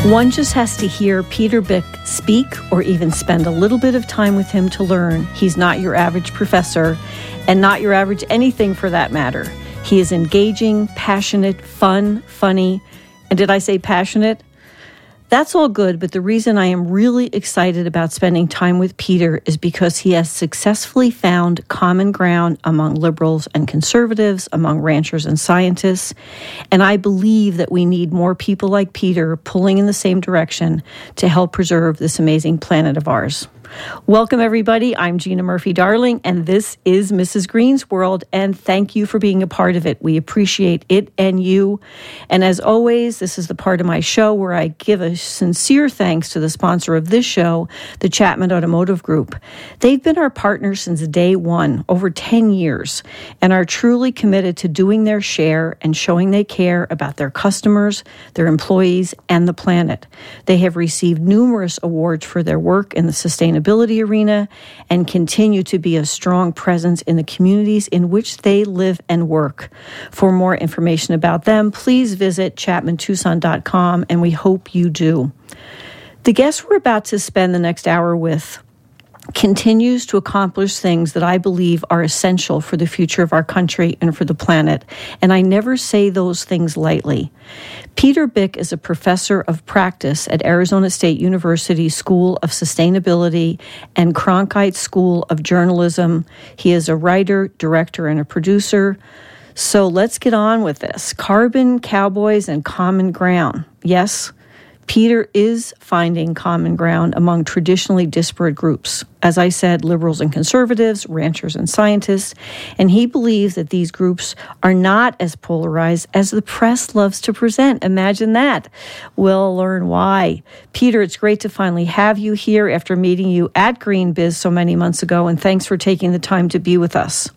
One just has to hear Peter Byck speak or even spend a little bit of time with him to learn he's not your average professor and not your average anything for that matter. He is engaging, passionate, fun, funny, and did I say passionate? That's all good, but the reason I am really excited about spending time with Peter is because he has successfully found common ground among liberals and conservatives, among ranchers and scientists, and I believe that we need more people like Peter pulling in the same direction to help preserve this amazing planet of ours. Welcome, everybody. I'm Gina Murphy-Darling, and this is Mrs. Green's World, and thank you for being a part of it. We appreciate it and you. And as always, this is the part of my show where I give a sincere thanks to the sponsor of this show, the Chapman Automotive Group. They've been our partners since day one, over 10 years, and are truly committed to doing their share and showing they care about their customers, their employees, and the planet. They have received numerous awards for their work in the sustainability arena and continue to be a strong presence in the communities in which they live and work. For more information about them, please visit chapmantucson.com, and we hope you do. The guest we're about to spend the next hour with continues to accomplish things that I believe are essential for the future of our country and for the planet, and I never say those things lightly. Peter Byck is a professor of practice at Arizona State University School of Sustainability and Cronkite School of Journalism. He is a writer, director, and a producer. So let's get on with this. Carbon, cowboys, and common ground. Yes, Peter is finding common ground among traditionally disparate groups. As I said, liberals and conservatives, ranchers and scientists, and he believes that these groups are not as polarized as the press loves to present. Imagine that. We'll learn why. Peter, it's great to finally have you here after meeting you at GreenBiz so many months ago, and thanks for taking the time to be with us.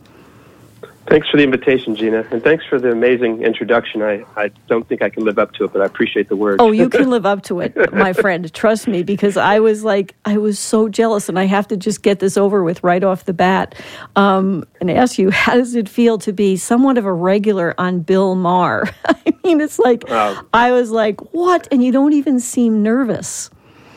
Thanks for the invitation, Gina, and thanks for the amazing introduction. I don't think I can live up to it, but I appreciate the words. Oh, you can live up to it, my friend. Trust me, because I was so jealous, and I have to just get this over with right off the bat and ask you, how does it feel to be somewhat of a regular on Bill Maher? I mean, it's like, I was like, what? And you don't even seem nervous.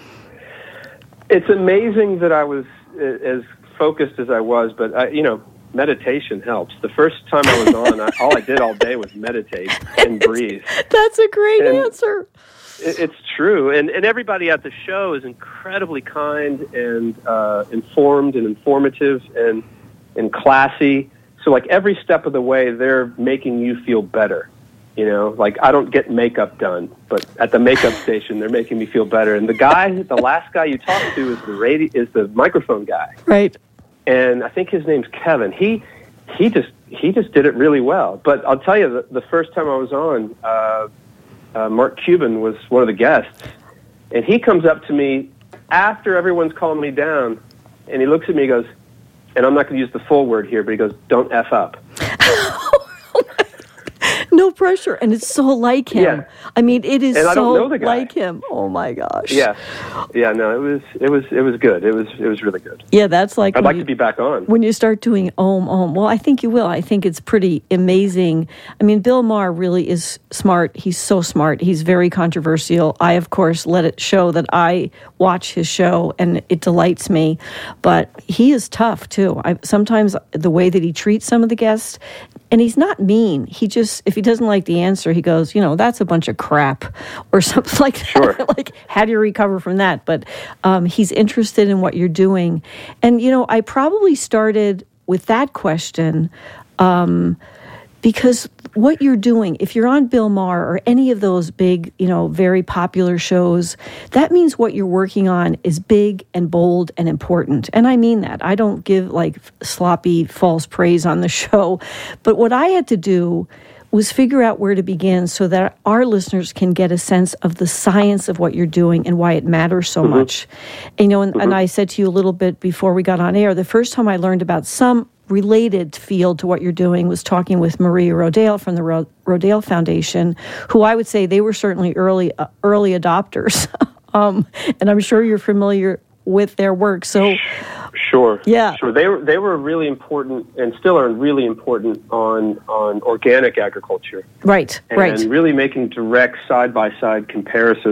It's amazing that I was as focused as I was, but meditation helps. The first time I was on, all I did all day was meditate and breathe. That's a great answer. It's true. And everybody at the show is incredibly kind and informed and informative and classy. So, like, every step of the way, they're making you feel better. You know, like, I don't get makeup done, but at the makeup station, they're making me feel better. And the last guy you talk to is the microphone guy. Right. And I think his name's Kevin. He just did it really well. But I'll tell you, the first time I was on, Mark Cuban was one of the guests, and he comes up to me after everyone's calling me down, and he looks at me and goes, and I'm not going to use the full word here, but he goes, "Don't F up." No pressure, and it's so like him. Yeah. I mean, it is and I so don't know the guy. like him. Oh my gosh. Yeah. No, it was good. It was really good. Yeah, that's like I'd like to be back on when you start doing Om. Well, I think you will. I think it's pretty amazing. I mean, Bill Maher really is smart. He's so smart. He's very controversial. I, of course, let it show that I watch his show, and it delights me. But he is tough too. Sometimes the way that he treats some of the guests. And he's not mean. He just, if he doesn't like the answer, he goes, that's a bunch of crap or something like that. Sure. Like, how do you recover from that? But he's interested in what you're doing. And, I probably started with that question because what you're doing, if you're on Bill Maher or any of those big, very popular shows, that means what you're working on is big and bold and important. And I mean that. I don't give sloppy false praise on the show. But what I had to do was figure out where to begin so that our listeners can get a sense of the science of what you're doing and why it matters so much. And, and I said to you a little bit before we got on air, the first time I learned about some related field to what you're doing was talking with Maria Rodale from the Rodale Foundation, who I would say they were certainly early adopters. And I'm sure you're familiar with their work. So, sure, yeah, sure. They were really important and still are really important on organic agriculture. Right, and really making direct side by side comparisons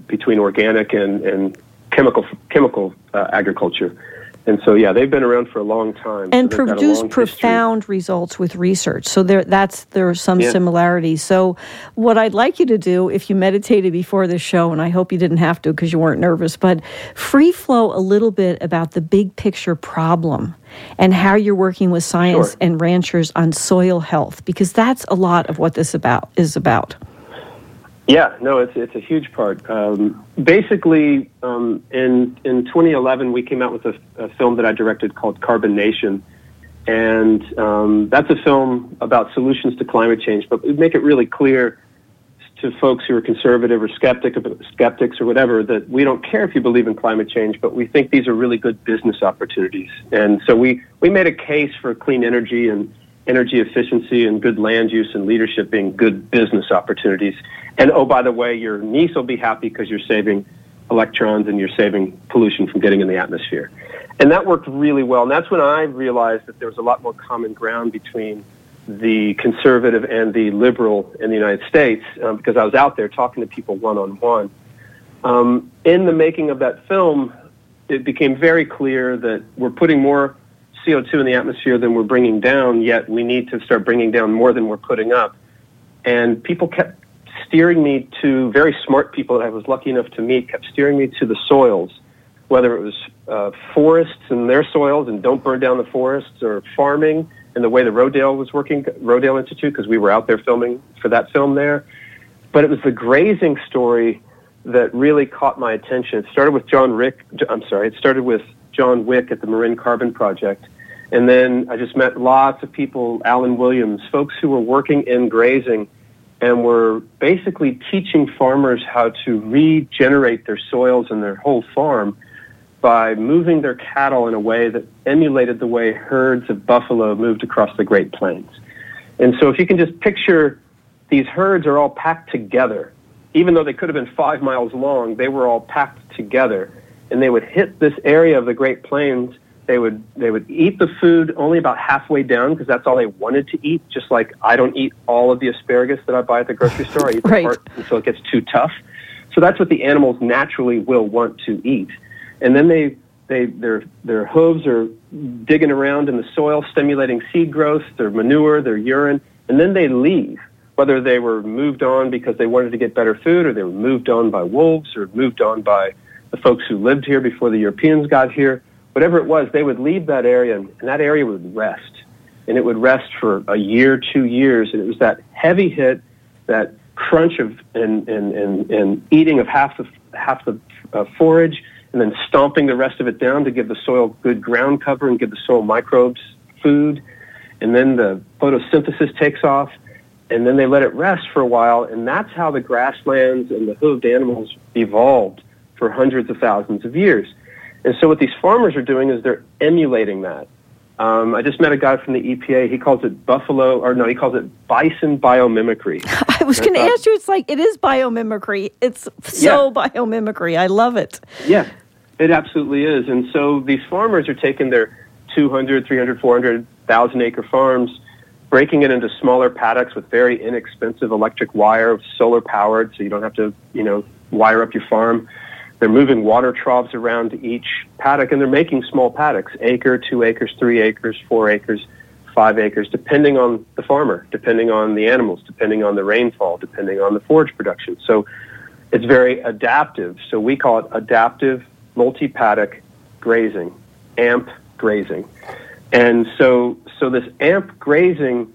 between organic and chemical agriculture. And so, yeah, they've been around for a long time. And so produce profound results with research. So there are some similarities. So what I'd like you to do, if you meditated before the show, and I hope you didn't have to because you weren't nervous, but free flow a little bit about the big picture problem and how you're working with science and ranchers on soil health, because that's a lot of what this is about. Yeah, no, it's a huge part. Basically, in 2011, we came out with a film that I directed called Carbon Nation, and that's a film about solutions to climate change. But we make it really clear to folks who are conservative or skeptics or whatever that we don't care if you believe in climate change, but we think these are really good business opportunities. And so we made a case for clean energy and energy efficiency and good land use and leadership being good business opportunities. And, oh, by the way, your niece will be happy because you're saving electrons and you're saving pollution from getting in the atmosphere. And that worked really well. And that's when I realized that there was a lot more common ground between the conservative and the liberal in the United States, because I was out there talking to people one-on-one. In the making of that film, it became very clear that we're putting more CO2 in the atmosphere than we're bringing down, yet we need to start bringing down more than we're putting up. And people kept steering me to, very smart people that I was lucky enough to meet, kept steering me to the soils, whether it was forests and their soils and don't burn down the forests, or farming and the way the Rodale was working, Rodale Institute, because we were out there filming for that film there. But it was the grazing story that really caught my attention. It started with John Wick at the Marin Carbon Project. And then I just met lots of people, Alan Williams, folks who were working in grazing and were basically teaching farmers how to regenerate their soils and their whole farm by moving their cattle in a way that emulated the way herds of buffalo moved across the Great Plains. And so if you can just picture, these herds are all packed together. Even though they could have been 5 miles long, they were all packed together. And they would hit this area of the Great Plains. They would eat the food only about halfway down because that's all they wanted to eat, just like I don't eat all of the asparagus that I buy at the grocery store. I eat the part until it gets too tough. So that's what the animals naturally will want to eat. And then their hooves are digging around in the soil, stimulating seed growth, their manure, their urine, and then they leave, whether they were moved on because they wanted to get better food, or they were moved on by wolves, or moved on by the folks who lived here before the Europeans got here. Whatever it was, they would leave that area, and that area would rest. And it would rest for a year, 2 years, and it was that heavy hit, that crunch of and eating of half the forage, and then stomping the rest of it down to give the soil good ground cover and give the soil microbes food. And then the photosynthesis takes off, and then they let it rest for a while, and that's how the grasslands and the hooved animals evolved for hundreds of thousands of years. And so what these farmers are doing is they're emulating that. I just met a guy from the EPA. He calls it he calls it bison biomimicry. I was going to ask you, it is biomimicry. It's biomimicry. I love it. Yeah, it absolutely is. And so these farmers are taking their 200, 300, 400,000 acre farms, breaking it into smaller paddocks with very inexpensive electric wire, solar powered, so you don't have to, wire up your farm. They're moving water troughs around each paddock, and they're making small paddocks, acre, 2 acres, 3 acres, 4 acres, 5 acres, depending on the farmer, depending on the animals, depending on the rainfall, depending on the forage production. So it's very adaptive. So we call it adaptive multi-paddock grazing, AMP grazing. And so this AMP grazing,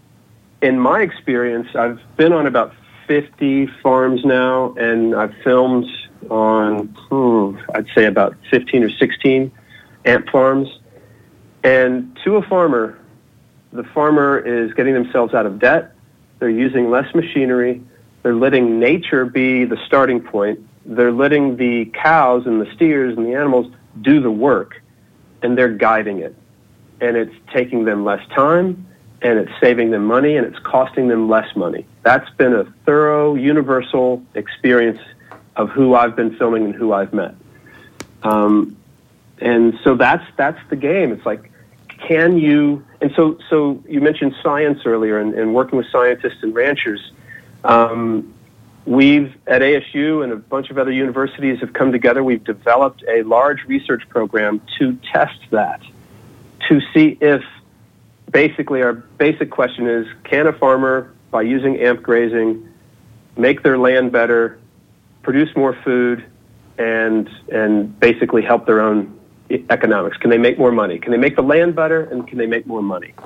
in my experience, I've been on about 50 farms now, and I've filmed on, I'd say about 15 or 16 AMP farms. And to a farmer, the farmer is getting themselves out of debt. They're using less machinery. They're letting nature be the starting point. They're letting the cows and the steers and the animals do the work, and they're guiding it. And it's taking them less time, and it's saving them money, and it's costing them less money. That's been a thorough, universal experience of who I've been filming and who I've met. And so that's the game. It's like, can you... And so you mentioned science earlier and working with scientists and ranchers. We've, at ASU and a bunch of other universities have come together, we've developed a large research program to test that, to see if, basically our basic question is, can a farmer, by using AMP grazing, make their land better, produce more food, and basically help their own economics? Can they make more money? Can they make the land better, and can they make more money?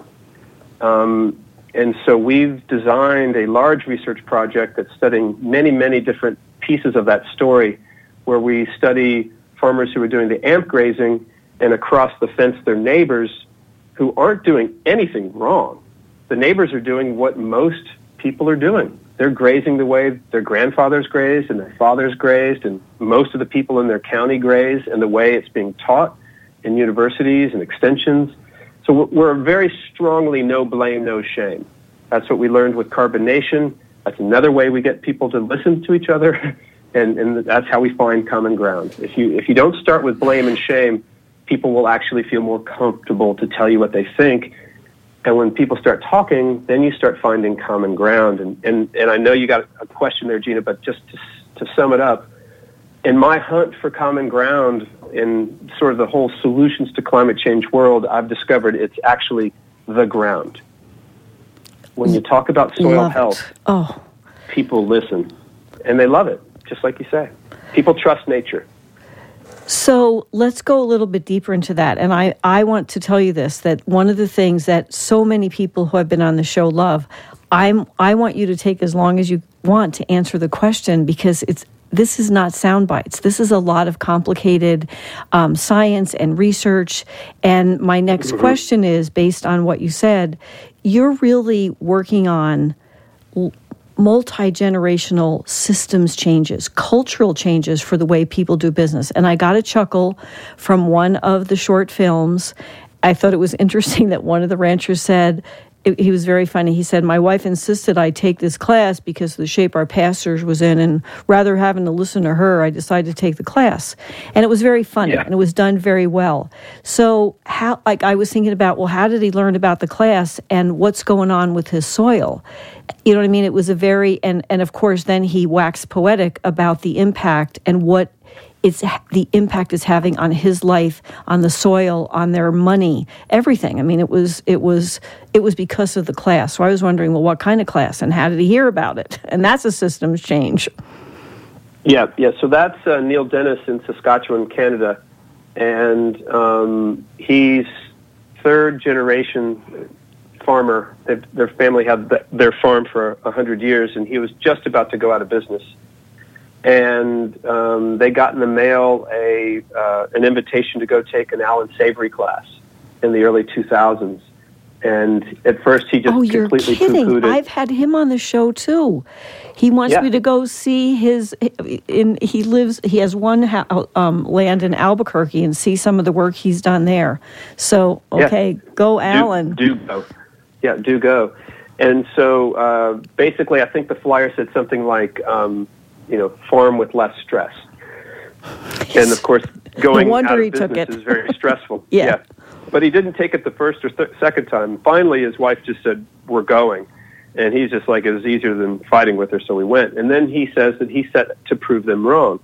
And so we've designed a large research project that's studying many, many different pieces of that story, where we study farmers who are doing the AMP grazing and across the fence their neighbors who aren't doing anything wrong. The neighbors are doing what most people are doing. They're grazing the way their grandfathers grazed and their fathers grazed, and most of the people in their county graze, and the way it's being taught in universities and extensions. So we're very strongly no blame, no shame. That's what we learned with Carbon Nation. That's another way we get people to listen to each other, and that's how we find common ground. If you don't start with blame and shame, people will actually feel more comfortable to tell you what they think. And when people start talking, then you start finding common ground. And I know you got a question there, Gina, but just to sum it up, in my hunt for common ground in sort of the whole solutions to climate change world, I've discovered it's actually the ground. When you talk about soil health, people listen, and they love it, just like you say. People trust nature. So let's go a little bit deeper into that. And I want to tell you this, that one of the things that so many people who have been on the show love, I want you to take as long as you want to answer the question, because this is not sound bites. This is a lot of complicated science and research. And my next question is, based on what you said, you're really working on multi-generational systems changes, cultural changes for the way people do business. And I got a chuckle from one of the short films. I thought it was interesting that one of the ranchers said, he was very funny. He said, my wife insisted I take this class because of the shape our pasture was in, and rather having to listen to her, I decided to take the class. And it was very funny, and it was done very well. So I was thinking about, well, how did he learn about the class and what's going on with his soil? You know what I mean? It was a very, and of course, then he waxed poetic about the impact and what the impact is having on his life, on the soil, on their money, everything. I mean, it was because of the class. So I was wondering, well, what kind of class, and how did he hear about it? And that's a systems change. Yeah. So that's Neil Dennis in Saskatchewan, Canada, and he's third generation farmer. Their family had their farm for 100 years, and he was just about to go out of business. And they got in the mail an invitation to go take an Alan Savory class in the early 2000s. And at first he just completely poo-pooed it. I've had him on the show too. He wants me to go see he has one land in Albuquerque and see some of the work he's done there. So, go Alan. Do go. Yeah, do go. And so basically I think the flyer said something like, farm with less stress. And of course, going out of business is very stressful. Yeah. But he didn't take it the first or second time. Finally, his wife just said, we're going. And he's just like, it was easier than fighting with her, so we went. And then he says that he set to prove them wrong.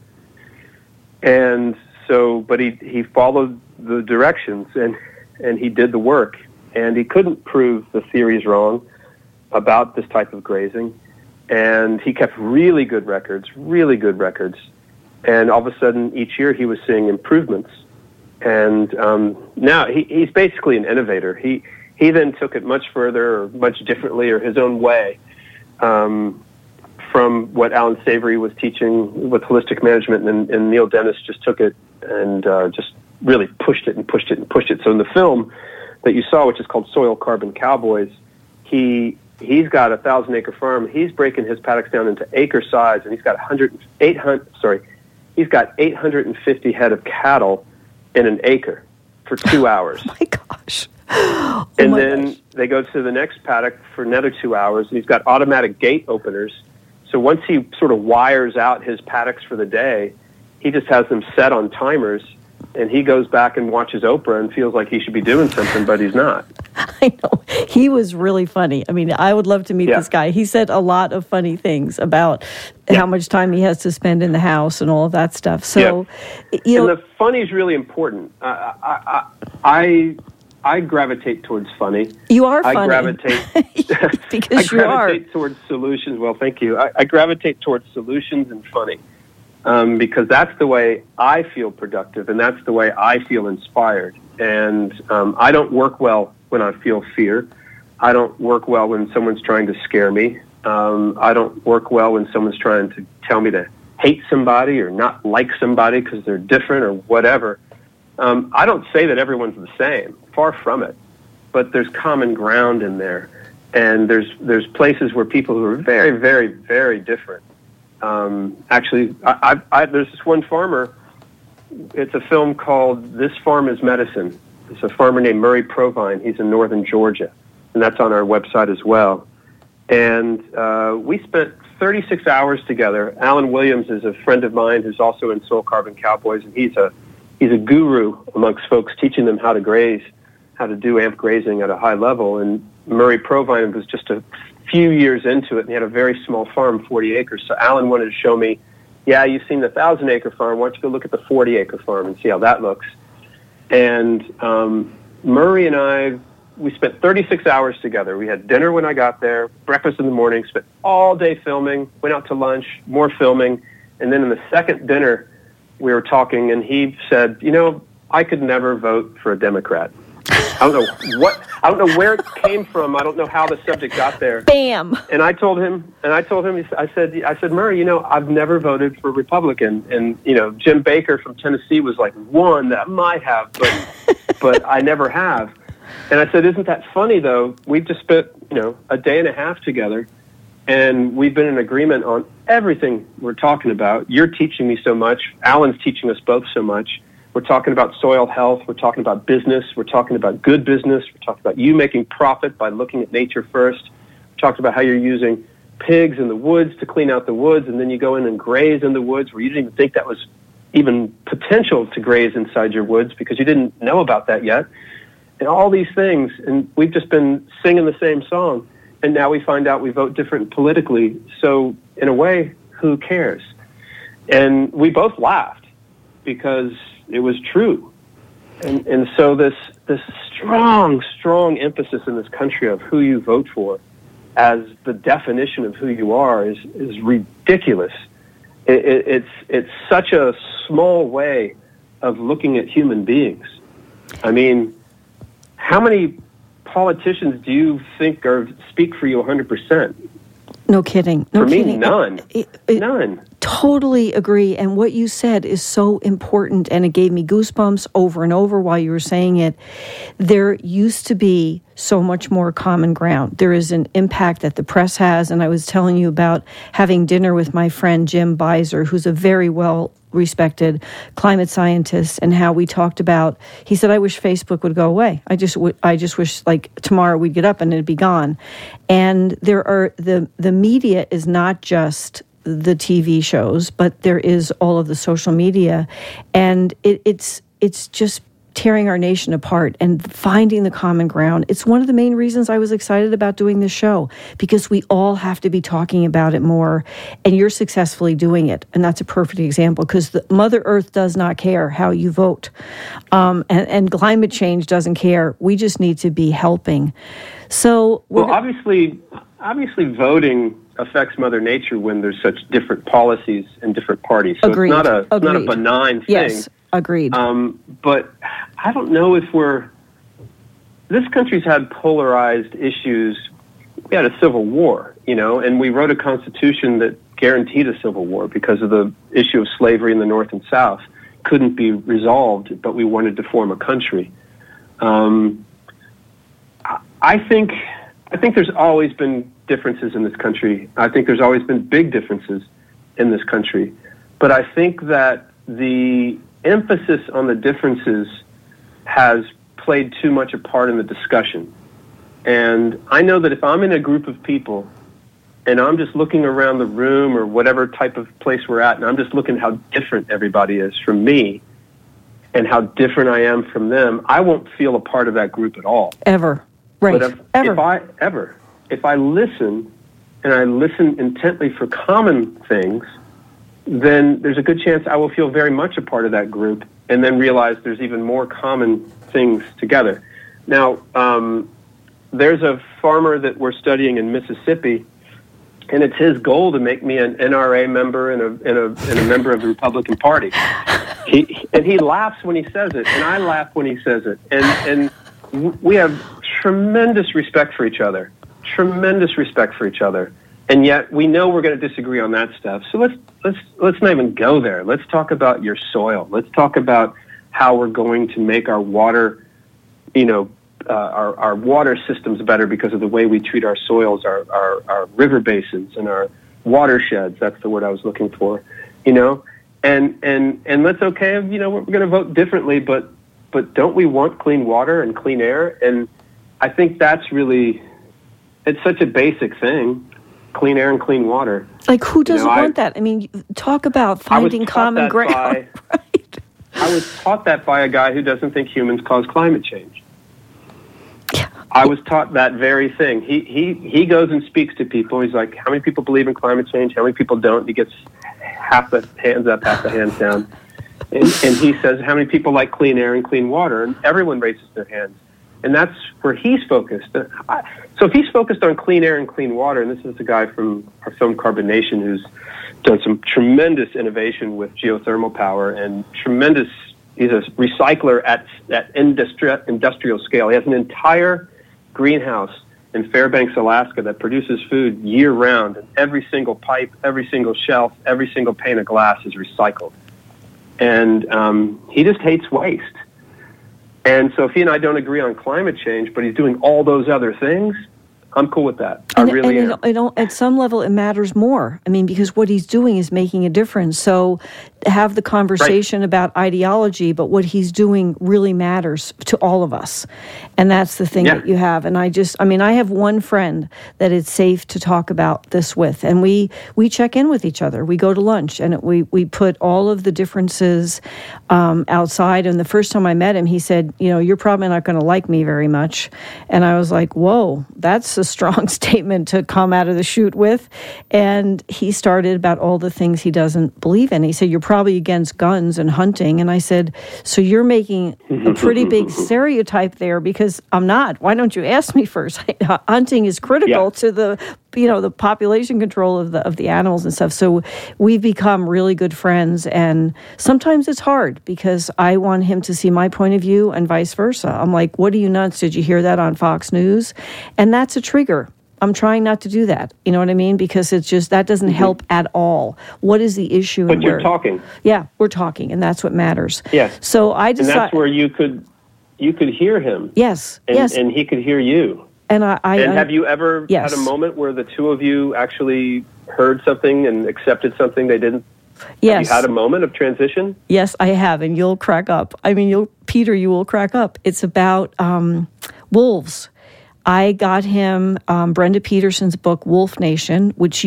And so, but he followed the directions, and he did the work. And he couldn't prove the theories wrong about this type of grazing. And he kept really good records. And all of a sudden, each year he was seeing improvements. And now he's basically an innovator. He then took it much further, or much differently, or his own way, from what Alan Savory was teaching with holistic management. And Neil Dennis just took it and just really pushed it. So in the film that you saw, which is called Soil Carbon Cowboys, he's got a 1,000-acre farm. He's breaking his paddocks down into acre size, and he's got 850 head of cattle in an acre for 2 hours. Oh my gosh. And then they go to the next paddock for another 2 hours, and he's got automatic gate openers. So once he sort of wires out his paddocks for the day, he just has them set on timers, and he goes back and watches Oprah and feels like he should be doing something, but he's not. I know. He was really funny. I mean, I would love to meet this guy. He said a lot of funny things about how much time he has to spend in the house and all of that stuff. So, you know, and the funny is really important. I gravitate towards funny. You are funny. I gravitate because you are. I gravitate towards solutions. Well, thank you. I gravitate towards solutions and funny because that's the way I feel productive, and that's the way I feel inspired. And I don't work well when I feel fear. I don't work well when someone's trying to scare me. I don't work well when someone's trying to tell me to hate somebody or not like somebody because they're different or whatever. I don't say that everyone's the same. Far from it. But there's common ground in there. And there's places where people who are very, very, very different. Actually, there's this one farmer. It's a film called This Farm is Medicine. It's a farmer named Murray Provine. He's in northern Georgia. And that's on our website as well. And we spent 36 hours together. Alan Williams is a friend of mine who's also in Soul Carbon Cowboys, and he's a guru amongst folks teaching them how to graze, how to do amp grazing at a high level. And Murray Provine was just a few years into it, and he had a very small farm, 40 acres. So Alan wanted to show me, you've seen the 1,000-acre farm. Why don't you go look at the 40-acre farm and see how that looks? And Murray and we spent 36 hours together. We had dinner when I got there, breakfast in the morning, spent all day filming, went out to lunch, more filming, and then in the second dinner, we were talking, and he said, I could never vote for a Democrat. I don't know where it came from. I don't know how the subject got there. Bam. And I told him, I said, Murray, I've never voted for a Republican. And, Jim Baker from Tennessee was like one that I might have, but I never have. And I said, isn't that funny, though? We've just spent, a day and a half together, and we've been in agreement on everything we're talking about. You're teaching me so much. Alan's teaching us both so much. We're talking about soil health. We're talking about business. We're talking about good business. We're talking about you making profit by looking at nature first. We talked about how you're using pigs in the woods to clean out the woods, and then you go in and graze in the woods where you didn't even think that was even potential to graze inside your woods because you didn't know about that yet. And all these things, and we've just been singing the same song. And now we find out we vote different politically. So in a way, who cares? And we both laughed because it was true. And so this strong emphasis in this country of who you vote for as the definition of who you are is ridiculous. It's such a small way of looking at human beings. I mean, how many politicians do you think speak for you 100%? No kidding. For me, none. None. Totally agree. And what you said is so important, and it gave me goosebumps over and over while you were saying it. There used to be so much more common ground. There is an impact that the press has, and I was telling you about having dinner with my friend Jim Beiser, who's a very well-respected climate scientist, and how we talked about, he said, I wish Facebook would go away. I just wish, like, tomorrow we'd get up and it'd be gone. And there are, the media is not just the TV shows, but there is all of the social media, and it's just tearing our nation apart and finding the common ground. It's one of the main reasons I was excited about doing this show, because we all have to be talking about it more, and you're successfully doing it. And that's a perfect example, because Mother Earth does not care how you vote. And climate change doesn't care. We just need to be helping. So, obviously voting affects Mother Nature when there's such different policies and different parties. So Agreed. It's not a benign thing. Yes, agreed. But I don't know if this country's had polarized issues. We had a civil war, and we wrote a constitution that guaranteed a civil war because of the issue of slavery in the North and South. Couldn't be resolved, but we wanted to form a country. I think there's always been differences in this country. I think there's always been big differences in this country. But I think that the emphasis on the differences has played too much a part in the discussion. And I know that if I'm in a group of people and I'm just looking around the room or whatever type of place we're at, and I'm just looking how different everybody is from me and how different I am from them, I won't feel a part of that group at all. Ever. Right. But if I listen, and I listen intently for common things, then there's a good chance I will feel very much a part of that group and then realize there's even more common things together. Now, there's a farmer that we're studying in Mississippi, and it's his goal to make me an NRA member and a member of the Republican Party. He laughs when he says it, and I laugh when he says it. And we have tremendous respect for each other, and yet we know we're going to disagree on that stuff. So let's not even go there. Let's talk about your soil. Let's talk about how we're going to make our water, our water systems better because of the way we treat our soils, our river basins, and our watersheds. That's the word I was looking for. And let's we're going to vote differently, but don't we want clean water and clean air? And I think that's really, it's such a basic thing, clean air and clean water. Like, who doesn't want that? I mean, talk about finding common ground. Right? I was taught that by a guy who doesn't think humans cause climate change. Yeah. I was taught that very thing. He goes and speaks to people. He's like, how many people believe in climate change? How many people don't? He gets half the hands up, half the hands down. And he says, how many people like clean air and clean water? And everyone raises their hands. And that's where he's focused. So if he's focused on clean air and clean water, and this is a guy from our film Carbonation who's done some tremendous innovation with geothermal power and he's a recycler at industrial scale. He has an entire greenhouse in Fairbanks, Alaska that produces food year-round, and every single pipe, every single shelf, every single pane of glass is recycled. And he just hates waste. And so if he and I don't agree on climate change, but he's doing all those other things, I'm cool with that. I really am. At some level, it matters more. I mean, because what he's doing is making a difference. So have the conversation about ideology, but what he's doing really matters to all of us. And that's the thing that you have. And I have one friend that it's safe to talk about this with. And we check in with each other. We go to lunch, and we put all of the differences outside. And the first time I met him, he said, you're probably not going to like me very much. And I was like, whoa, that's a strong statement to come out of the chute with. And he started about all the things he doesn't believe in. He said, you're probably against guns and hunting. And I said, so you're making a pretty big stereotype there, because I'm not. Why don't you ask me first? Hunting is critical to the population control of the animals and stuff. So we've become really good friends, and sometimes it's hard because I want him to see my point of view and vice versa. I'm like, what are you nuts? Did you hear that on Fox News? And that's a trigger. I'm trying not to do that. You know what I mean? Because it's just, that doesn't help at all. What is the issue? But you're talking. Yeah, we're talking, and that's what matters. Yeah. So I decided. And that's where you could hear him. Yes. And he could hear you. And have you ever had a moment where the two of you actually heard something and accepted something they didn't? Yes. Have you had a moment of transition? Yes, I have, and you'll crack up. I mean, Peter, you will crack up. It's about wolves. I got him Brenda Peterson's book, Wolf Nation, which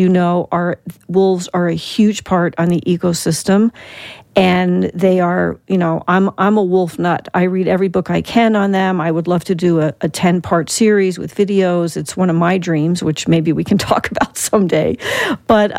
wolves are a huge part on the ecosystem. And they are, I'm a wolf nut. I read every book I can on them. I would love to do a 10-part series with videos. It's one of my dreams, which maybe we can talk about someday. But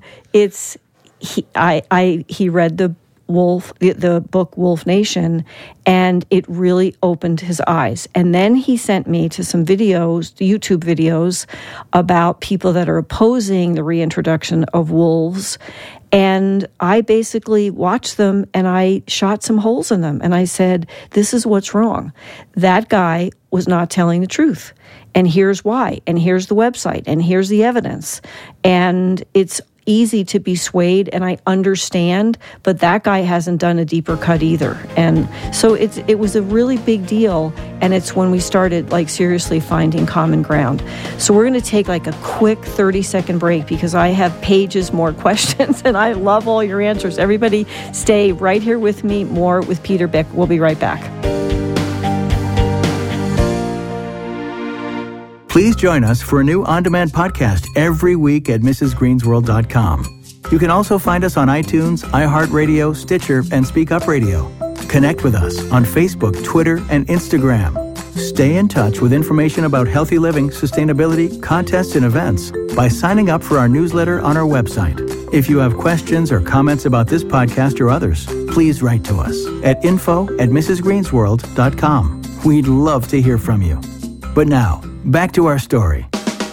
he read the book Wolf Nation, and it really opened his eyes. And then he sent me to some videos, YouTube videos, about people that are opposing the reintroduction of wolves. And I basically watched them, and I shot some holes in them. And I said, this is what's wrong. That guy was not telling the truth. And here's why. And here's the website. And here's the evidence. And it's easy to be swayed, and I understand, but that guy hasn't done a deeper cut either. And so it was a really big deal, and it's when we started seriously finding common ground. So we're going to take a quick 30-second break, because I have pages more questions, and I love all your answers. Everybody stay right here with me. More with Peter Byck. We'll be right back. Please join us for a new on-demand podcast every week at mrsgreensworld.com. You can also find us on iTunes, iHeartRadio, Stitcher, and Speak Up Radio. Connect with us on Facebook, Twitter, and Instagram. Stay in touch with information about healthy living, sustainability, contests, and events by signing up for our newsletter on our website. If you have questions or comments about this podcast or others, please write to us at info@mrsgreensworld.com. We'd love to hear from you. But now, back to our story.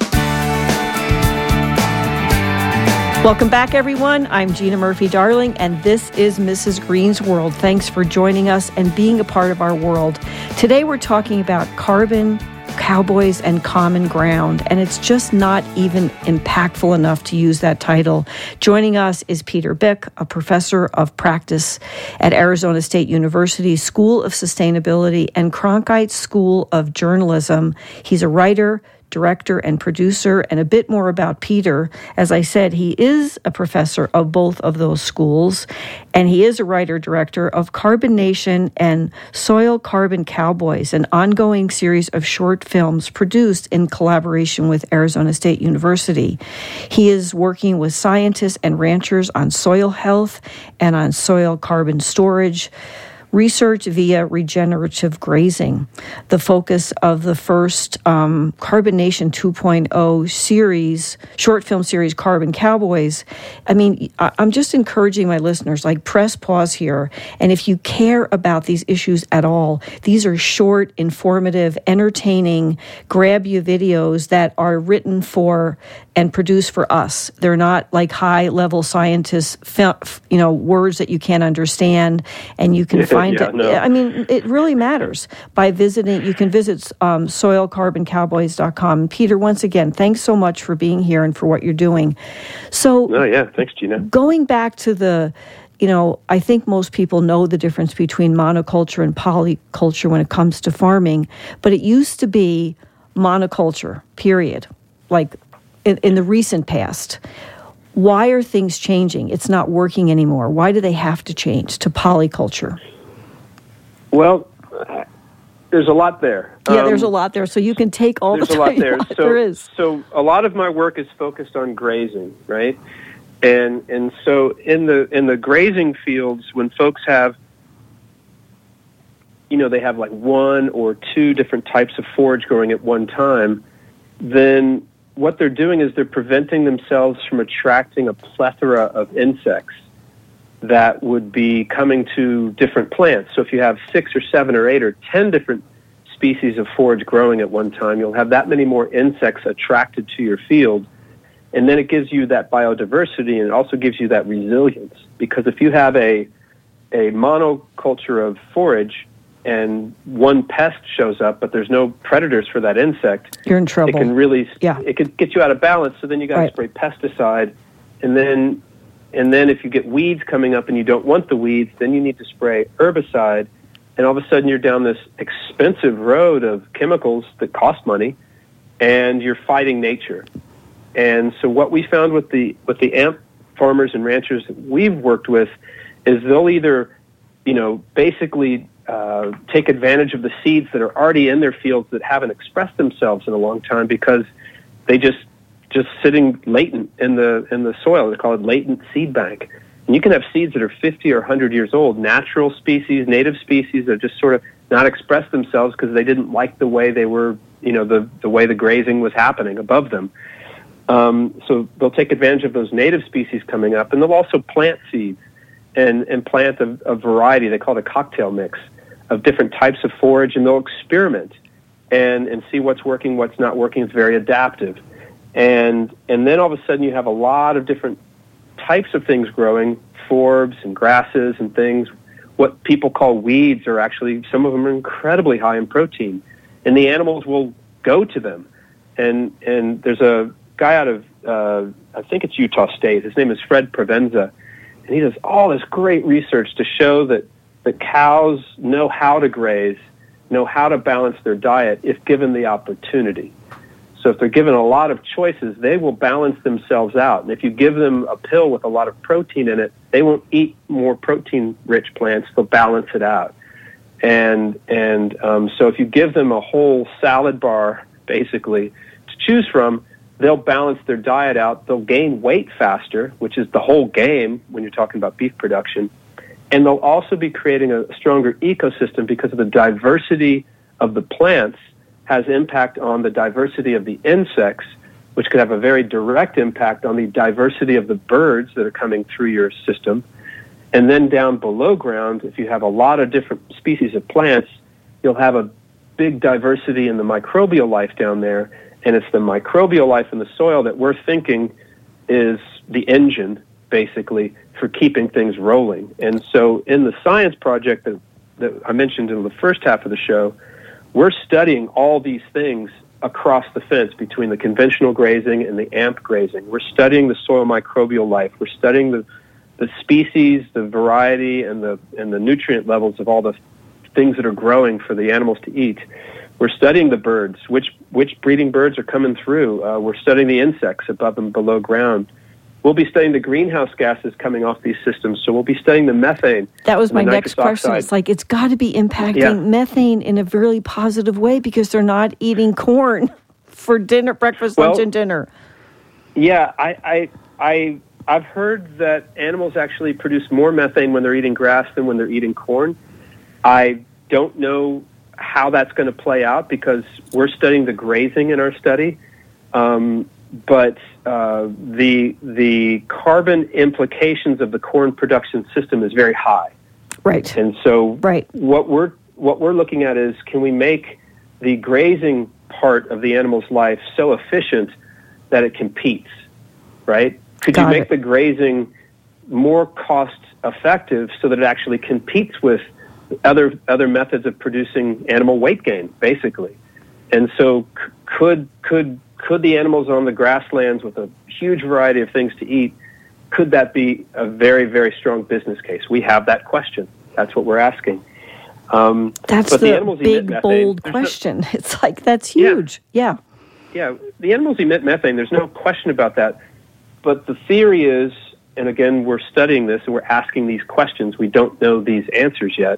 Welcome back, everyone. I'm Gina Murphy-Darling, and this is Mrs. Green's World. Thanks for joining us and being a part of our world. Today, we're talking about carbon, cowboys, and common ground, and it's just not even impactful enough to use that title. Joining us is Peter Byck, a professor of practice at Arizona State University School of Sustainability and Cronkite School of Journalism. He's a writer, director, and producer. And a bit more about Peter. As I said, he is a professor of both of those schools, and he is a writer-director of Carbon Nation and Soil Carbon Cowboys, an ongoing series of short films produced in collaboration with Arizona State University. He is working with scientists and ranchers on soil health and on soil carbon storage, research via regenerative grazing. The focus of the first Carbon Nation 2.0 series, short film series, Carbon Cowboys. I mean, I'm just encouraging my listeners, like, press pause here. And if you care about these issues at all, these are short, informative, entertaining, grab you videos that are written for and produced for us. They're not like high-level scientists, words that you can't understand, and you can find it. No. I mean, it really matters. By visiting, you can visit soilcarboncowboys.com. Peter, once again, thanks so much for being here and for what you're doing. So, thanks, Gina. Going back to I think most people know the difference between monoculture and polyculture when it comes to farming, but it used to be monoculture, period, like in the recent past. Why are things changing? It's not working anymore. Why do they have to change to polyculture? Well, there's a lot there. Yeah, there's a lot there. So you can take all the time. There's a lot there. There is. So a lot of my work is focused on grazing, right? And so in the grazing fields, when folks have, they have like one or two different types of forage growing at one time, then what they're doing is they're preventing themselves from attracting a plethora of insects that would be coming to different plants. So if you have 6 or 7 or 8 or 10 different species of forage growing at one time, you'll have that many more insects attracted to your field. And then it gives you that biodiversity, and it also gives you that resilience. Because if you have a monoculture of forage and one pest shows up, but there's no predators for that insect, you're in trouble. It can really, it could get you out of balance. So then you got to spray pesticide, and then if you get weeds coming up and you don't want the weeds, then you need to spray herbicide, and all of a sudden you're down this expensive road of chemicals that cost money, and you're fighting nature. And so what we found with the AMP farmers and ranchers that we've worked with is they'll either, basically take advantage of the seeds that are already in their fields that haven't expressed themselves in a long time because they just sitting latent in the soil. They call it latent seed bank. And you can have seeds that are 50 or 100 years old, natural species, native species that just sort of not expressed themselves because they didn't like the way they were, the way the grazing was happening above them. So they'll take advantage of those native species coming up, and they'll also plant seeds and plant a variety. They call it a cocktail mix of different types of forage, and they'll experiment and see what's working, what's not working. It's very adaptive. And then all of a sudden you have a lot of different types of things growing, forbs and grasses and things. What people call weeds are actually, some of them are incredibly high in protein, and the animals will go to them. And there's a guy out of, I think it's Utah State. His name is Fred Provenza, and he does all this great research to show that the cows know how to graze, know how to balance their diet if given the opportunity. So if they're given a lot of choices, they will balance themselves out. And if you give them a pill with a lot of protein in it, they won't eat more protein-rich plants. They'll balance it out. And so if you give them a whole salad bar, basically, to choose from, they'll balance their diet out. They'll gain weight faster, which is the whole game when you're talking about beef production. And they'll also be creating a stronger ecosystem because of the diversity of the plants has impact on the diversity of the insects, which could have a very direct impact on the diversity of the birds that are coming through your system. And then down below ground, if you have a lot of different species of plants, you'll have a big diversity in the microbial life down there. And it's the microbial life in the soil that we're thinking is the engine, basically, for keeping things rolling. And so in the science project that I mentioned in the first half of the show, we're studying all these things across the fence between the conventional grazing and the AMP grazing. We're studying the soil microbial life. We're studying the species, the variety, and the nutrient levels of all the things that are growing for the animals to eat. We're studying the birds, which breeding birds are coming through. We're studying the insects above and below ground. We'll be studying the greenhouse gases coming off these systems, so we'll be studying the methane. That was my next question. It's like it's got to be impacting methane in a really positive way because they're not eating corn for dinner, breakfast, lunch, and dinner. Yeah, I've heard that animals actually produce more methane when they're eating grass than when they're eating corn. I don't know how that's going to play out because we're studying the grazing in our study. But the carbon implications of the corn production system is very high. Right. And so what we're looking at is, can we make the grazing part of the animal's life so efficient that it competes, right? Could you make the grazing more cost effective so that it actually competes with other methods of producing animal weight gain, basically? And so could the animals on the grasslands with a huge variety of things to eat, could that be a very, very strong business case? We have that question. That's what we're asking. That's the big, bold question. It's like, that's huge. Yeah. Yeah, the animals emit methane. There's no question about that. But the theory is, and again, we're studying this and we're asking these questions. We don't know these answers yet.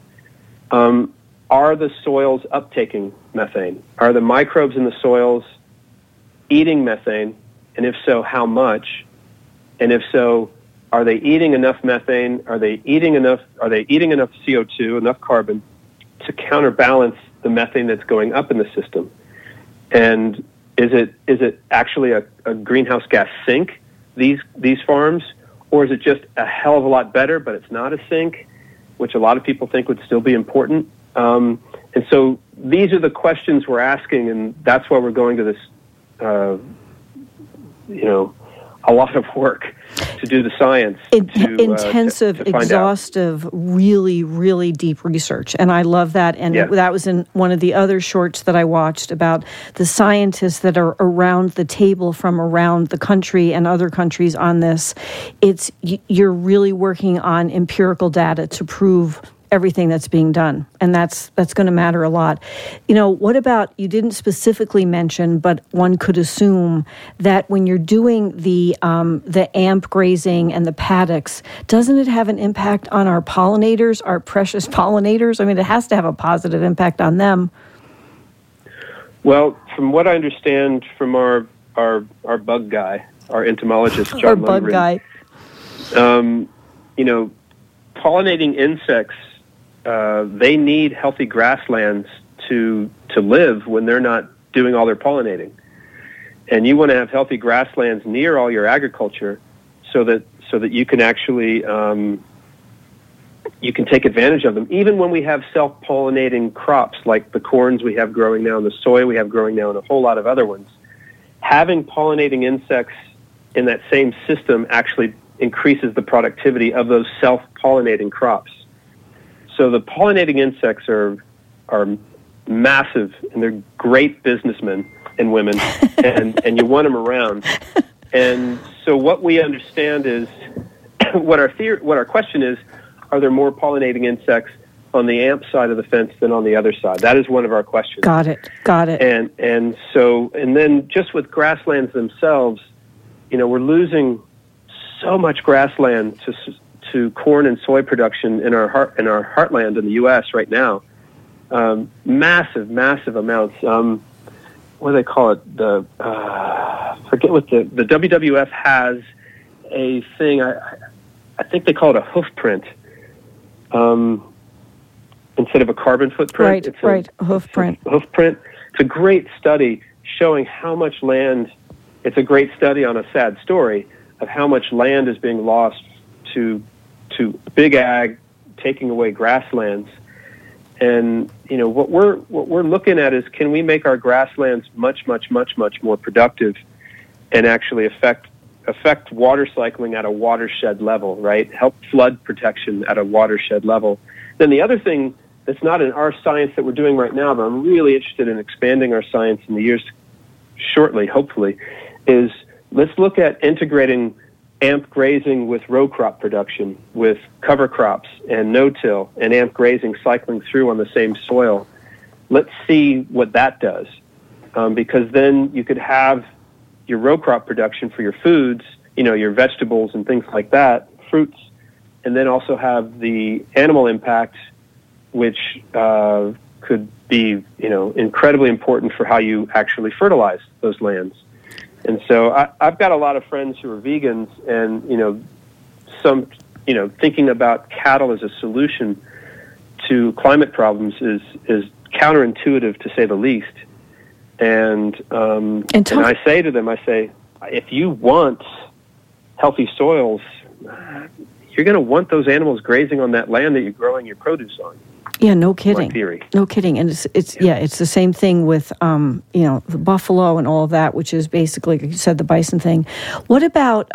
Are the soils uptaking methane? Are the microbes in the soils eating methane? And if so, how much? And if so, are they eating enough methane? Are they eating enough CO2, enough carbon to counterbalance the methane that's going up in the system? And is it actually a greenhouse gas sink, these farms, or is it just a hell of a lot better, but it's not a sink, which a lot of people think would still be important? And so these are the questions we're asking, and that's why we're going to this, a lot of work to do the science. Intensive, exhaustive, really, really deep research. And I love that. And that was in one of the other shorts that I watched about the scientists that are around the table from around the country and other countries on this. You're really working on empirical data to prove everything that's being done, and that's going to matter a lot. What about, you didn't specifically mention, but one could assume that when you're doing the AMP grazing and the paddocks, doesn't it have an impact on our pollinators, our precious pollinators? I mean, it has to have a positive impact on them. Well, from what I understand from our bug guy, our entomologist, John our bug guy, pollinating insects, they need healthy grasslands to live when they're not doing all their pollinating. And you want to have healthy grasslands near all your agriculture so that you can actually you can take advantage of them. Even when we have self-pollinating crops like the corns we have growing now and the soy we have growing now and a whole lot of other ones, having pollinating insects in that same system actually increases the productivity of those self-pollinating crops. So the pollinating insects are massive, and they're great businessmen and women, and you want them around. And so what we understand is, what our question is, are there more pollinating insects on the AMP side of the fence than on the other side? That is one of our questions. Got it. And then just with grasslands themselves, we're losing so much grassland to corn and soy production in our heartland in the U.S. right now. Massive amounts. What do they call it? Forget what the WWF has a thing. I think they call it a hoof print. instead of a carbon footprint. Right, a hoof print. Hoof print. It's a great study showing how much land, it's a great study on a sad story of how much land is being lost to big ag taking away grasslands. And, you know, what we're looking at is, can we make our grasslands much, much, much, much more productive and actually affect water cycling at a watershed level, right? Help flood protection at a watershed level. Then the other thing that's not in our science that we're doing right now, but I'm really interested in expanding our science in the years shortly, hopefully, is let's look at integrating AMP grazing with row crop production, with cover crops and no-till and AMP grazing cycling through on the same soil. Let's see what that does, because then you could have your row crop production for your foods, you know, your vegetables and things like that, fruits, and then also have the animal impact, which could be, you know, incredibly important for how you actually fertilize those lands. And so I've got a lot of friends who are vegans, and, you know, some, you know, thinking about cattle as a solution to climate problems is counterintuitive, to say the least. And I say to them, if you want healthy soils, you're going to want those animals grazing on that land that you're growing your produce on. Yeah, no kidding. My theory. No kidding. And it's the same thing with you know, the buffalo and all of that, which is basically, like you said, the bison thing. What about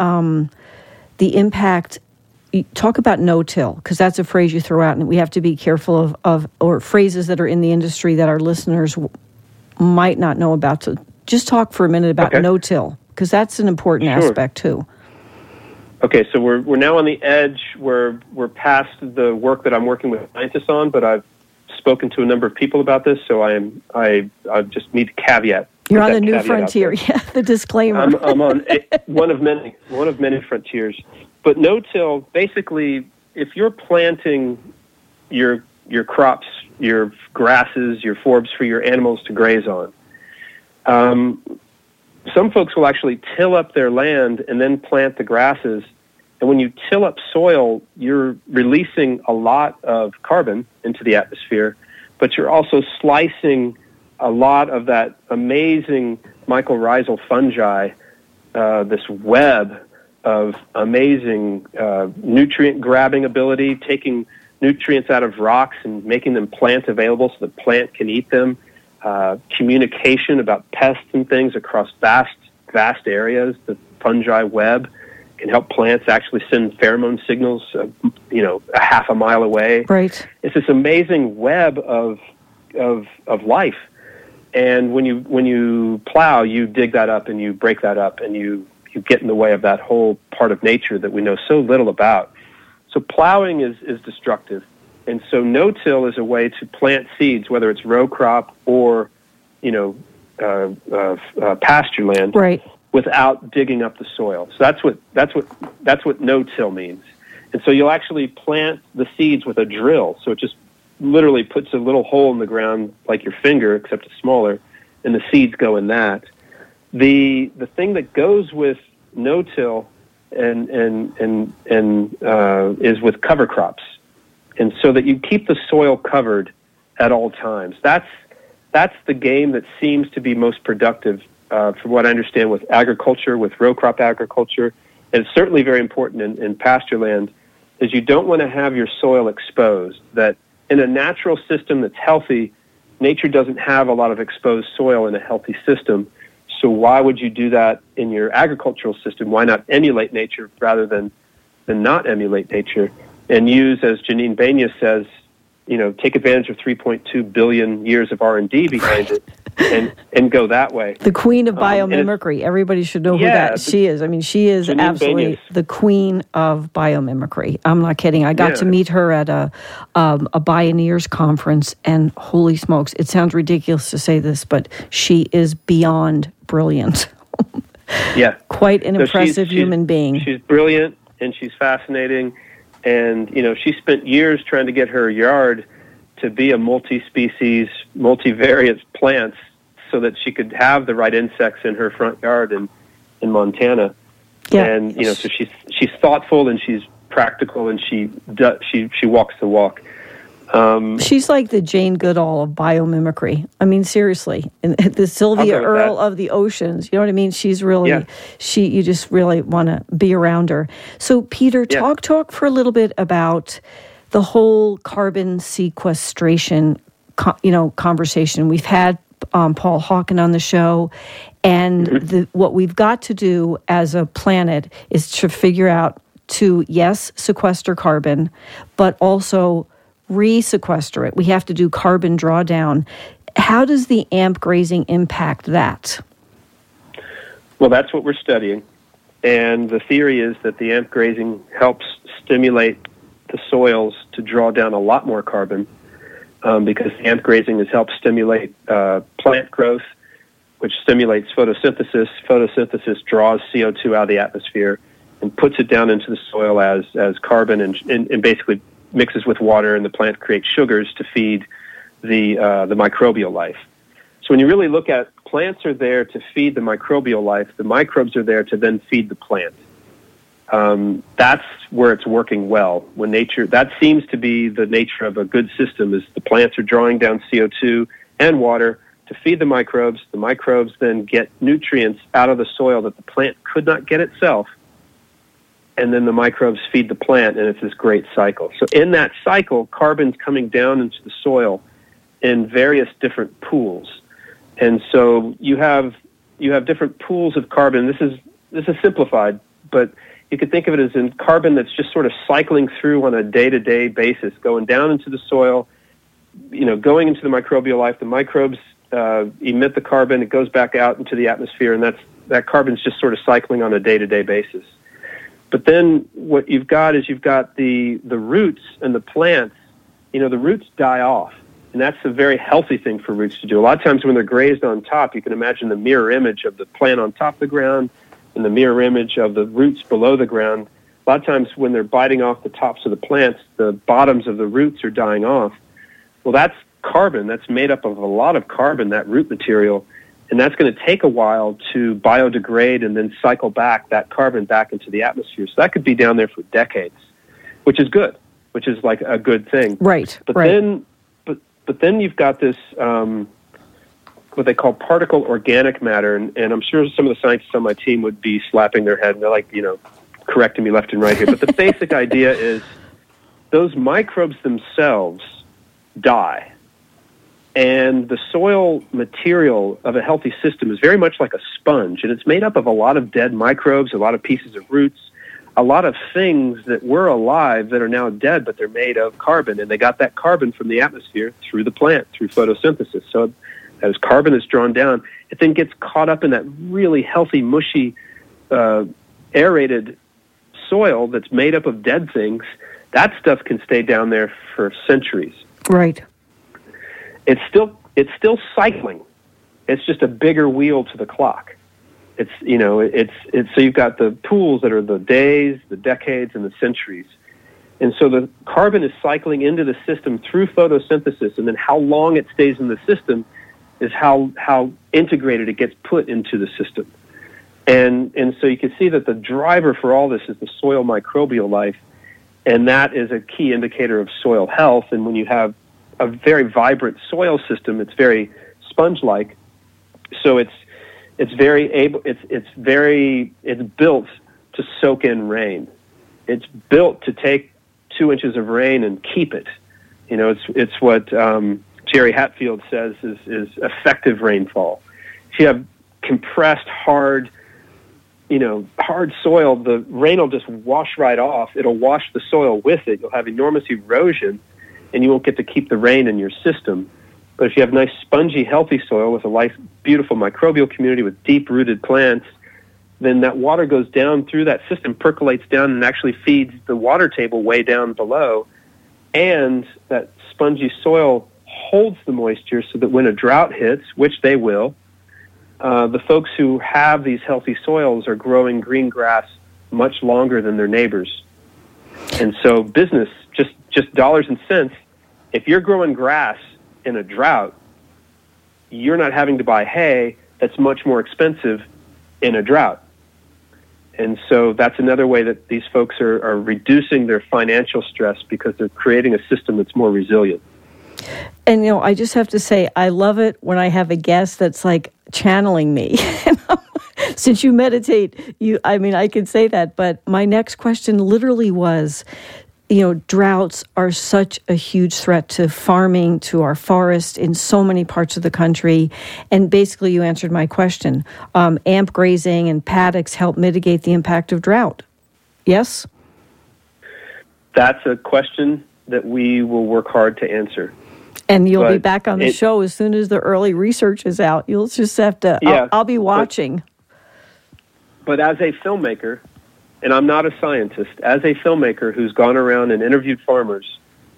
the impact? Talk about no-till, because that's a phrase you throw out, and we have to be careful of or phrases that are in the industry that our listeners might not know about. So just talk for a minute about no-till, because that's an important aspect too. Okay, so we're now on the edge. We're past the work that I'm working with scientists on, but I've spoken to a number of people about this, so I just need to caveat. You're on the new frontier. Yeah, the disclaimer. I'm on one of many frontiers. But no-till, basically, if you're planting your crops, your grasses, your forbs for your animals to graze on, some folks will actually till up their land and then plant the grasses. And when you till up soil, you're releasing a lot of carbon into the atmosphere, but you're also slicing a lot of that amazing mycorrhizal fungi, this web of amazing nutrient-grabbing ability, taking nutrients out of rocks and making them plant available so the plant can eat them. Communication about pests and things across vast areas. The fungi web can help plants actually send pheromone signals, you know, a half a mile away. Right. It's this amazing web of life. And when you plow, you dig that up and you break that up and you get in the way of that whole part of nature that we know so little about. So plowing is destructive. And so no-till is a way to plant seeds, whether it's row crop or, you know, pasture land, right, without digging up the soil. So that's what no-till means. And so you'll actually plant the seeds with a drill. So it just literally puts a little hole in the ground like your finger, except it's smaller, and the seeds go in that. The thing that goes with no-till and is with cover crops. And so that you keep the soil covered at all times. That's the game that seems to be most productive, from what I understand, with agriculture, with row crop agriculture. And it's certainly very important in pasture land, is you don't want to have your soil exposed. That in a natural system that's healthy, nature doesn't have a lot of exposed soil in a healthy system. So why would you do that in your agricultural system? Why not emulate nature rather than not emulate nature? And use, as Janine Benyus says, you know, take advantage of 3.2 billion years of R&D behind it and go that way. The queen of biomimicry. Everybody should know who she is. I mean, she is Janine absolutely Benyus, the queen of biomimicry. I'm not kidding. I got to meet her at a Bioneers conference, and holy smokes, it sounds ridiculous to say this, but she is beyond brilliant. Yeah. Quite an impressive human being. She's brilliant, and she's fascinating. And, you know, she spent years trying to get her yard to be a multi-species, multivariate plants so that she could have the right insects in her front yard in Montana. Yeah. And, you know, so she's thoughtful and she's practical and she walks the walk. She's like the Jane Goodall of biomimicry. I mean, seriously, and the Sylvia Earle of the oceans. You know what I mean? She's really, you just really want to be around her. So, Peter, talk for a little bit about the whole carbon sequestration, conversation. We've had Paul Hawken on the show, and what we've got to do as a planet is to figure out to, yes, sequester carbon, but also re-sequester it. We have to do carbon drawdown. How does the AMP grazing impact that? Well, that's what we're studying. And the theory is that the AMP grazing helps stimulate the soils to draw down a lot more carbon because the AMP grazing has helped stimulate plant growth, which stimulates photosynthesis. Photosynthesis draws CO2 out of the atmosphere and puts it down into the soil as carbon and basically mixes with water, and the plant creates sugars to feed the microbial life. So when you really look at plants are there to feed the microbial life, the microbes are there to then feed the plant. That's where it's working well. When nature, that seems to be the nature of a good system, is the plants are drawing down CO2 and water to feed the microbes. The microbes then get nutrients out of the soil that the plant could not get itself, and then the microbes feed the plant, and it's this great cycle. So in that cycle, carbon's coming down into the soil in various different pools. And so you have different pools of carbon. This is simplified, but you could think of it as in carbon that's just sort of cycling through on a day-to-day basis, going down into the soil, going into the microbial life. The microbes emit the carbon, it goes back out into the atmosphere, and that carbon's just sort of cycling on a day-to-day basis. But then what you've got is the roots and the plants. The roots die off, and that's a very healthy thing for roots to do. A lot of times when they're grazed on top, you can imagine the mirror image of the plant on top of the ground and the mirror image of the roots below the ground. A lot of times when they're biting off the tops of the plants, the bottoms of the roots are dying off. Well, that's carbon. That's made up of a lot of carbon, that root material. And that's going to take a while to biodegrade and then cycle back that carbon back into the atmosphere. So that could be down there for decades, which is good, which is like a good thing. Right. But then you've got this what they call particle organic matter, and I'm sure some of the scientists on my team would be slapping their head and they're like, correcting me left and right here. But the basic idea is those microbes themselves die. And the soil material of a healthy system is very much like a sponge, and it's made up of a lot of dead microbes, a lot of pieces of roots, a lot of things that were alive that are now dead, but they're made of carbon, and they got that carbon from the atmosphere through the plant, through photosynthesis. So as carbon is drawn down, it then gets caught up in that really healthy, mushy, aerated soil that's made up of dead things. That stuff can stay down there for centuries. Right. It's still cycling. It's just a bigger wheel to the clock. It's so you've got the pools that are the days, the decades, and the centuries. And so the carbon is cycling into the system through photosynthesis, and then how long it stays in the system is how integrated it gets put into the system. And so you can see that the driver for all this is the soil microbial life, and that is a key indicator of soil health. And when you have a very vibrant soil system, it's very sponge-like, so it's built to soak in rain. It's built to take 2 inches of rain and keep it. It's what Jerry Hatfield says is effective rainfall. If you have compressed, hard soil, the rain will just wash right off. It'll wash the soil with it. You'll have enormous erosion, and you won't get to keep the rain in your system. But if you have nice, spongy, healthy soil with a beautiful microbial community with deep-rooted plants, then that water goes down through that system, percolates down, and actually feeds the water table way down below. And that spongy soil holds the moisture so that when a drought hits, which they will, the folks who have these healthy soils are growing green grass much longer than their neighbors. And so business, just dollars and cents, if you're growing grass in a drought, you're not having to buy hay that's much more expensive in a drought. And so that's another way that these folks are reducing their financial stress because they're creating a system that's more resilient. And, I just have to say, I love it when I have a guest that's like channeling me. Since you meditate, I could say that. But my next question literally was, droughts are such a huge threat to farming, to our forest in so many parts of the country. And basically you answered my question. AMP grazing and paddocks help mitigate the impact of drought. Yes? That's a question that we will work hard to answer. And you'll be back on the show as soon as the early research is out. You'll just have to, I'll be watching. But as a filmmaker, and I'm not a scientist, as a filmmaker who's gone around and interviewed farmers,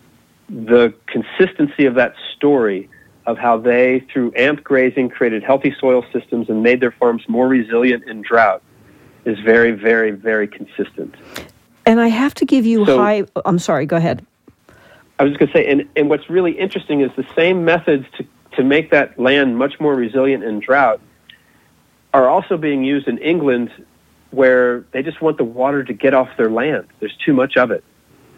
the consistency of that story of how they, through AMP grazing, created healthy soil systems and made their farms more resilient in drought is very, very, very consistent. And I have to give you I'm sorry, go ahead. I was just going to say, and what's really interesting is the same methods to make that land much more resilient in drought are also being used in England, where they just want the water to get off their land. There's too much of it.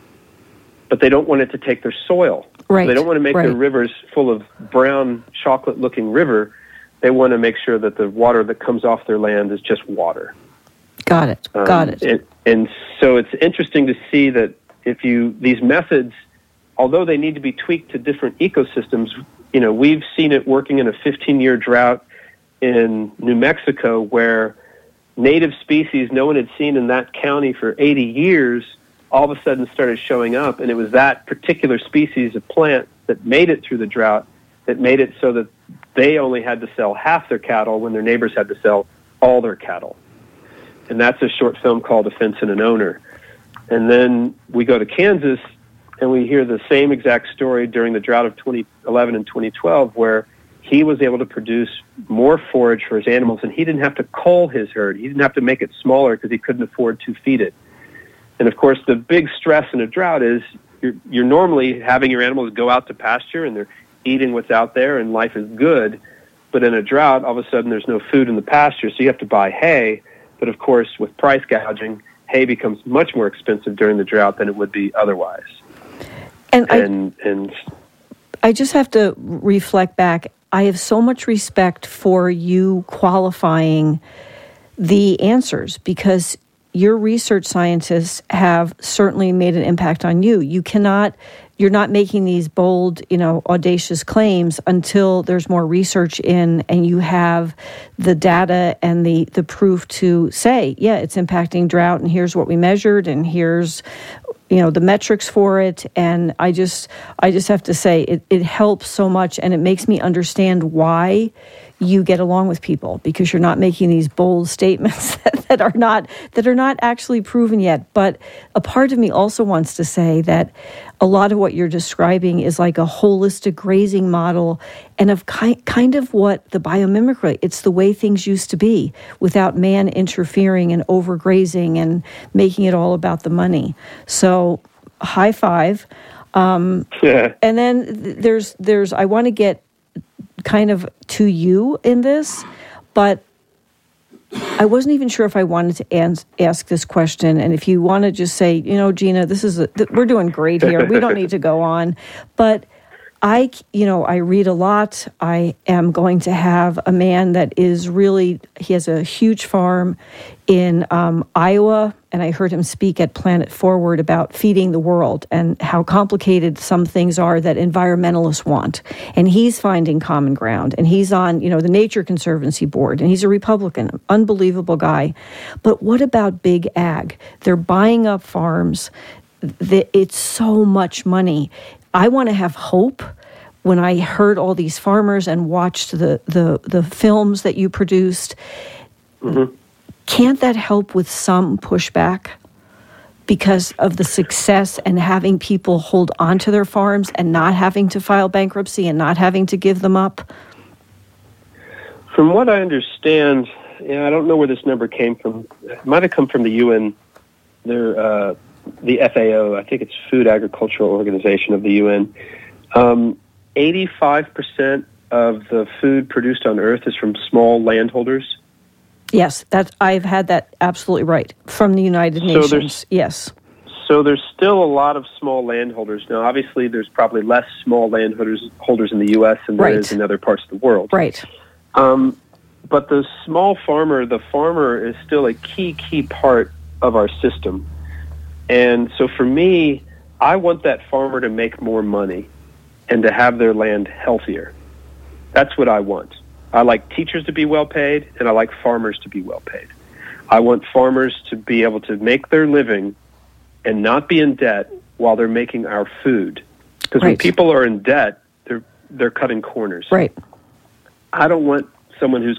But they don't want it to take their soil. Right. They don't want to make their rivers full of brown, chocolate-looking river. They want to make sure that the water that comes off their land is just water. Got it. And so it's interesting to see that these methods, although they need to be tweaked to different ecosystems, we've seen it working in a 15-year drought in New Mexico, where native species no one had seen in that county for 80 years all of a sudden started showing up, and it was that particular species of plant that made it through the drought, that made it so that they only had to sell half their cattle when their neighbors had to sell all their cattle. And that's a short film called A Fence and an Owner. And then we go to Kansas, and we hear the same exact story during the drought of 2011 and 2012, where he was able to produce more forage for his animals, and he didn't have to cull his herd. He didn't have to make it smaller because he couldn't afford to feed it. And, of course, the big stress in a drought is you're normally having your animals go out to pasture, and they're eating what's out there, and life is good. But in a drought, all of a sudden there's no food in the pasture, so you have to buy hay. But, of course, with price gouging, hay becomes much more expensive during the drought than it would be otherwise. And I just have to reflect back. I have so much respect for you qualifying the answers, because your research scientists have certainly made an impact on you. You're not making these bold, audacious claims until there's more research in and you have the data and the proof to say, yeah, it's impacting drought, and here's what we measured, and here's the metrics for it. And I just have to say it helps so much, and it makes me understand why you get along with people, because you're not making these bold statements that are not actually proven yet. But a part of me also wants to say that a lot of what you're describing is like a holistic grazing model, and of kind of what the biomimicry, it's the way things used to be without man interfering and overgrazing and making it all about the money. So high five. And then there's I want to get kind of to you in this, but I wasn't even sure if I wanted to ask this question. And if you want to just say, Gina, we're doing great here. We don't need to go on. But I read a lot. I am going to have a man that is he has a huge farm in Iowa, and I heard him speak at Planet Forward about feeding the world and how complicated some things are that environmentalists want. And he's finding common ground, and he's on, the Nature Conservancy Board, and he's a Republican, unbelievable guy. But what about big ag? They're buying up farms. It's so much money. I want to have hope. When I heard all these farmers and watched the films that you produced, can't that help with some pushback because of the success and having people hold on to their farms and not having to file bankruptcy and not having to give them up? From what I understand, I don't know where this number came from. It might have come from the UN. They're the FAO, I think it's Food Agricultural Organization of the UN. 85% of the food produced on Earth is from small landholders. Yes, I've had that absolutely right from the United Nations. Yes. So there's still a lot of small landholders. Now, obviously, there's probably less small landholders in the U.S. than there is in other parts of the world. Right. But the small farmer, the farmer is still a key part of our system. And so for me, I want that farmer to make more money and to have their land healthier. That's what I want. I like teachers to be well paid, and I like farmers to be well paid. I want farmers to be able to make their living and not be in debt while they're making our food. Because when people are in debt, they're cutting corners. Right. I don't want someone who's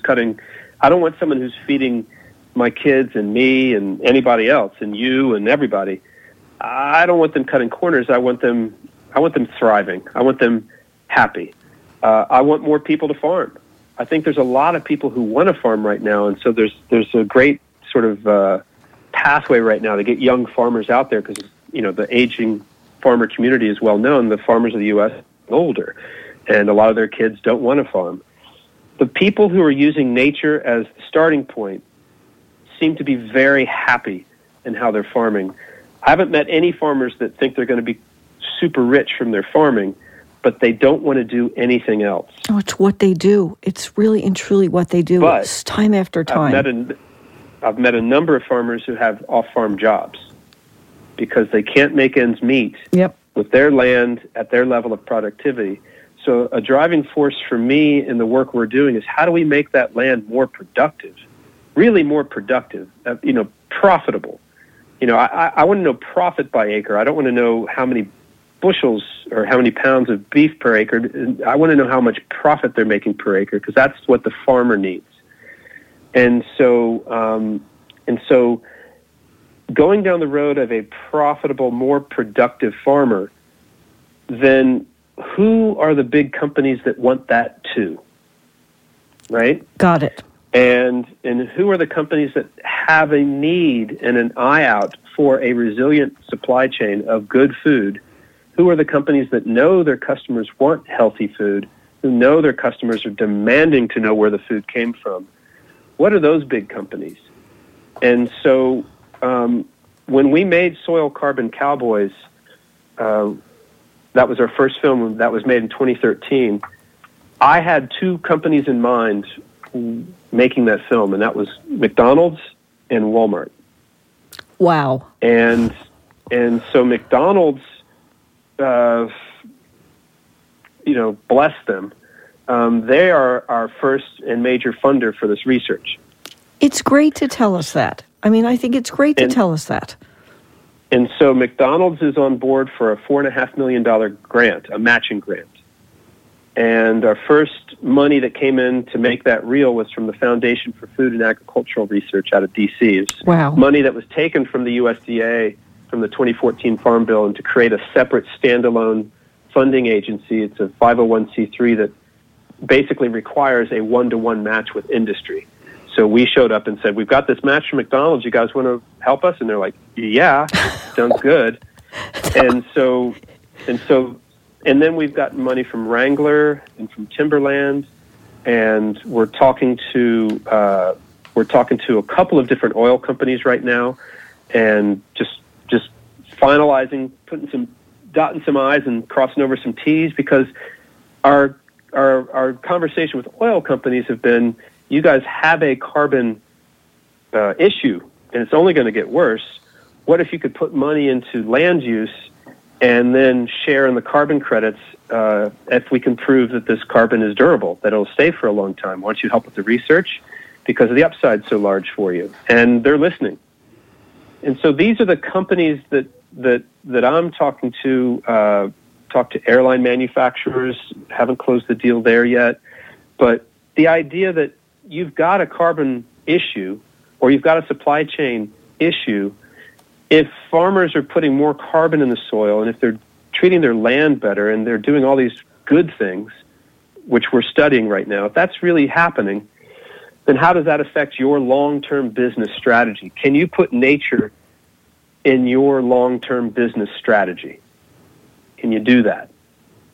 feeding my kids and me and anybody else and you and everybody. I don't want them cutting corners. I want them thriving. I want them happy. I want more people to farm. I think there's a lot of people who want to farm right now, and so there's a great sort of pathway right now to get young farmers out there because the aging farmer community is well known. The farmers of the U.S. are older, and a lot of their kids don't want to farm. The people who are using nature as the starting point seem to be very happy in how they're farming. I haven't met any farmers that think they're going to be super rich from their farming, but they don't want to do anything else. Oh, it's what they do. It's really and truly what they do. But it's time after time. I've met a number of farmers who have off-farm jobs because they can't make ends meet with their land at their level of productivity. So a driving force for me in the work we're doing is how do we make that land more productive, really more productive, profitable. I want to know profit by acre. I don't want to know how many bushels or how many pounds of beef per acre. I want to know how much profit they're making per acre because that's what the farmer needs. And so going down the road of a profitable, more productive farmer, then who are the big companies that want that too? Right? Got it. And who are the companies that have a need and an eye out for a resilient supply chain of good food? Who are the companies that know their customers want healthy food, who know their customers are demanding to know where the food came from? What are those big companies? And so when we made Soil Carbon Cowboys, that was our first film that was made in 2013, I had two companies in mind making that film, and that was McDonald's and Walmart. Wow. And so McDonald's, bless them. They are our first and major funder for this research. It's great to tell us that. I mean, I think it's great to tell us that. And so McDonald's is on board for a $4.5 million grant, a matching grant. And our first money that came in to make that real was from the Foundation for Food and Agricultural Research out of D.C. It's money that was taken from the USDA from the 2014 Farm Bill and to create a separate standalone funding agency. It's a 501c3 that basically requires a one-to-one match with industry. So we showed up and said, we've got this match from McDonald's. You guys want to help us? And they're like, yeah, sounds good. And then we've got money from Wrangler and from Timberland, and we're talking to a couple of different oil companies right now, and just finalizing, dotting some I's and crossing over some T's, because our conversation with oil companies have been, you guys have a carbon issue, and it's only going to get worse. What if you could put money into land use and then share in the carbon credits if we can prove that this carbon is durable, that it'll stay for a long time? Why don't you help with the research? Because the upside's so large for you. And they're listening. And so these are the companies that I'm talking to. Talk to airline manufacturers, haven't closed the deal there yet. But the idea that you've got a carbon issue or you've got a supply chain issue, if farmers are putting more carbon in the soil and if they're treating their land better and they're doing all these good things, which we're studying right now, if that's really happening, then how does that affect your long-term business strategy? Can you put nature in your long-term business strategy? Can you do that?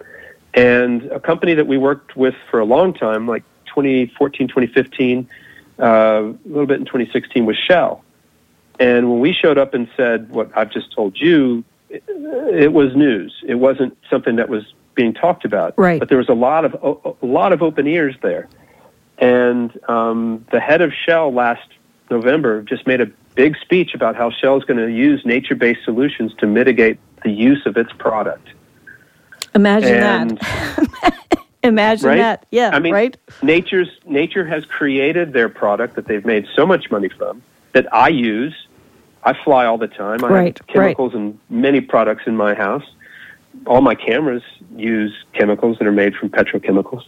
And a company that we worked with for a long time, like 2014, 2015, a little bit in 2016 with Shell. And when we showed up and said what I've just told you, it was news. It wasn't something that was being talked about. Right. But there was a lot of open ears there. And the head of Shell last November just made a big speech about how Shell is going to use nature-based solutions to mitigate the use of its product. Imagine that. Imagine right? that. Yeah, I mean, right? Nature has created their product that they've made so much money from that I use. I fly all the time. I have chemicals in many products in my house. All my cameras use chemicals that are made from petrochemicals.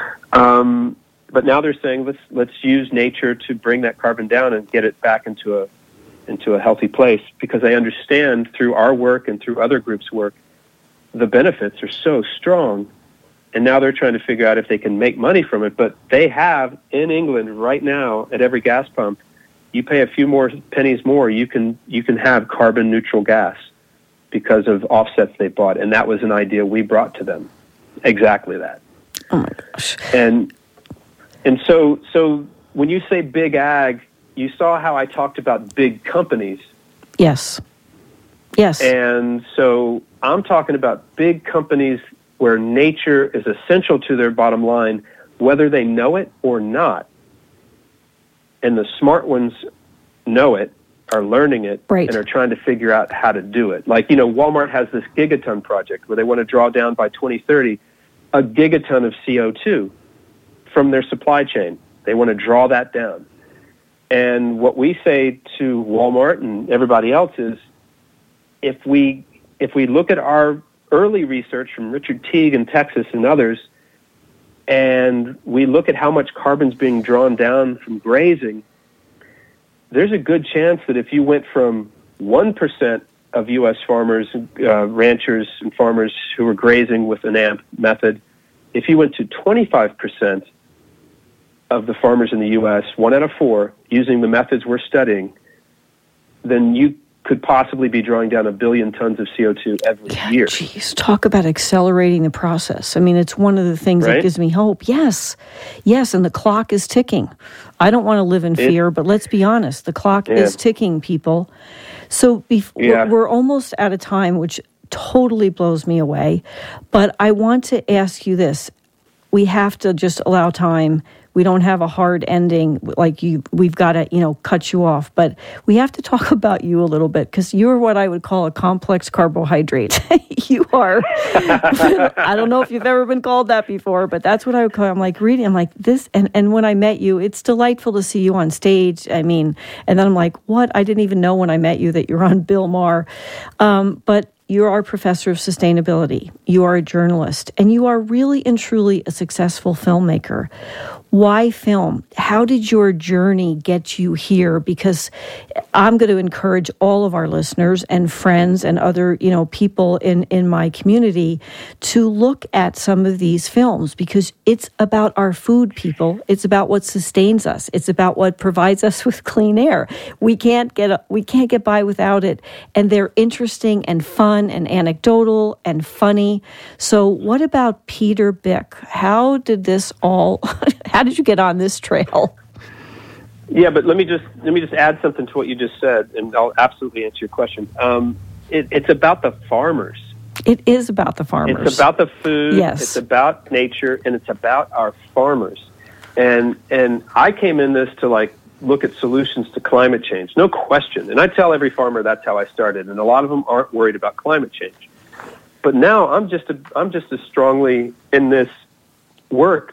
But now they're saying let's use nature to bring that carbon down and get it back into a healthy place, because they understand through our work and through other groups' work, the benefits are so strong. And now they're trying to figure out if they can make money from it. But they have, in England right now, at every gas pump, you pay a few more pennies more, you can have carbon neutral gas because of offsets they bought. And that was an idea we brought to them. Exactly that. Oh my gosh. And so when you say big ag, you saw how I talked about big companies. Yes. Yes. And so I'm talking about big companies where nature is essential to their bottom line, whether they know it or not. And the smart ones know it, are learning it, right, and are trying to figure out how to do it. Like, Walmart has this gigaton project where they want to draw down by 2030 a gigaton of CO2 from their supply chain. They want to draw that down. And what we say to Walmart and everybody else is, if we look at our early research from Richard Teague in Texas and others, and we look at how much carbon's being drawn down from grazing, there's a good chance that if you went from 1% of U.S. farmers, ranchers and farmers who were grazing with an AMP method, if you went to 25% of the farmers in the U.S., 1 out of 4, using the methods we're studying, then you could possibly be drawing down 1 billion tons of CO2 every year. Geez, talk about accelerating the process. I mean, it's one of the things that gives me hope. Yes, and the clock is ticking. I don't want to live in fear, but let's be honest, the clock is ticking, people. So we're almost out of time, which totally blows me away. But I want to ask you this. We have to just allow time. We don't have a hard ending like you. We've got to, cut you off. But we have to talk about you a little bit, because you're what I would call a complex carbohydrate. You are. I don't know if you've ever been called that before, but that's what I would call it. I'm like reading. I'm like this. And when I met you, it's delightful to see you on stage. I mean, and then I'm like, what? I didn't even know when I met you that you're on Bill Maher. But you are a professor of sustainability. You are a journalist, and you are really and truly a successful filmmaker. Why film? How did your journey get you here? Because I'm going to encourage all of our listeners and friends and other, people in my community to look at some of these films, because it's about our food, people. It's about what sustains us. It's about what provides us with clean air. We can't get by without it. And they're interesting and fun and anecdotal and funny. So what about Peter Byck? How did you get on this trail? Yeah, but let me just add something to what you just said, and I'll absolutely answer your question. It's about the farmers. It is about the farmers. It's about the food. Yes. It's about nature, and it's about our farmers. And I came in this to look at solutions to climate change, no question. And I tell every farmer that's how I started, and a lot of them aren't worried about climate change. But now I'm just as strongly in this work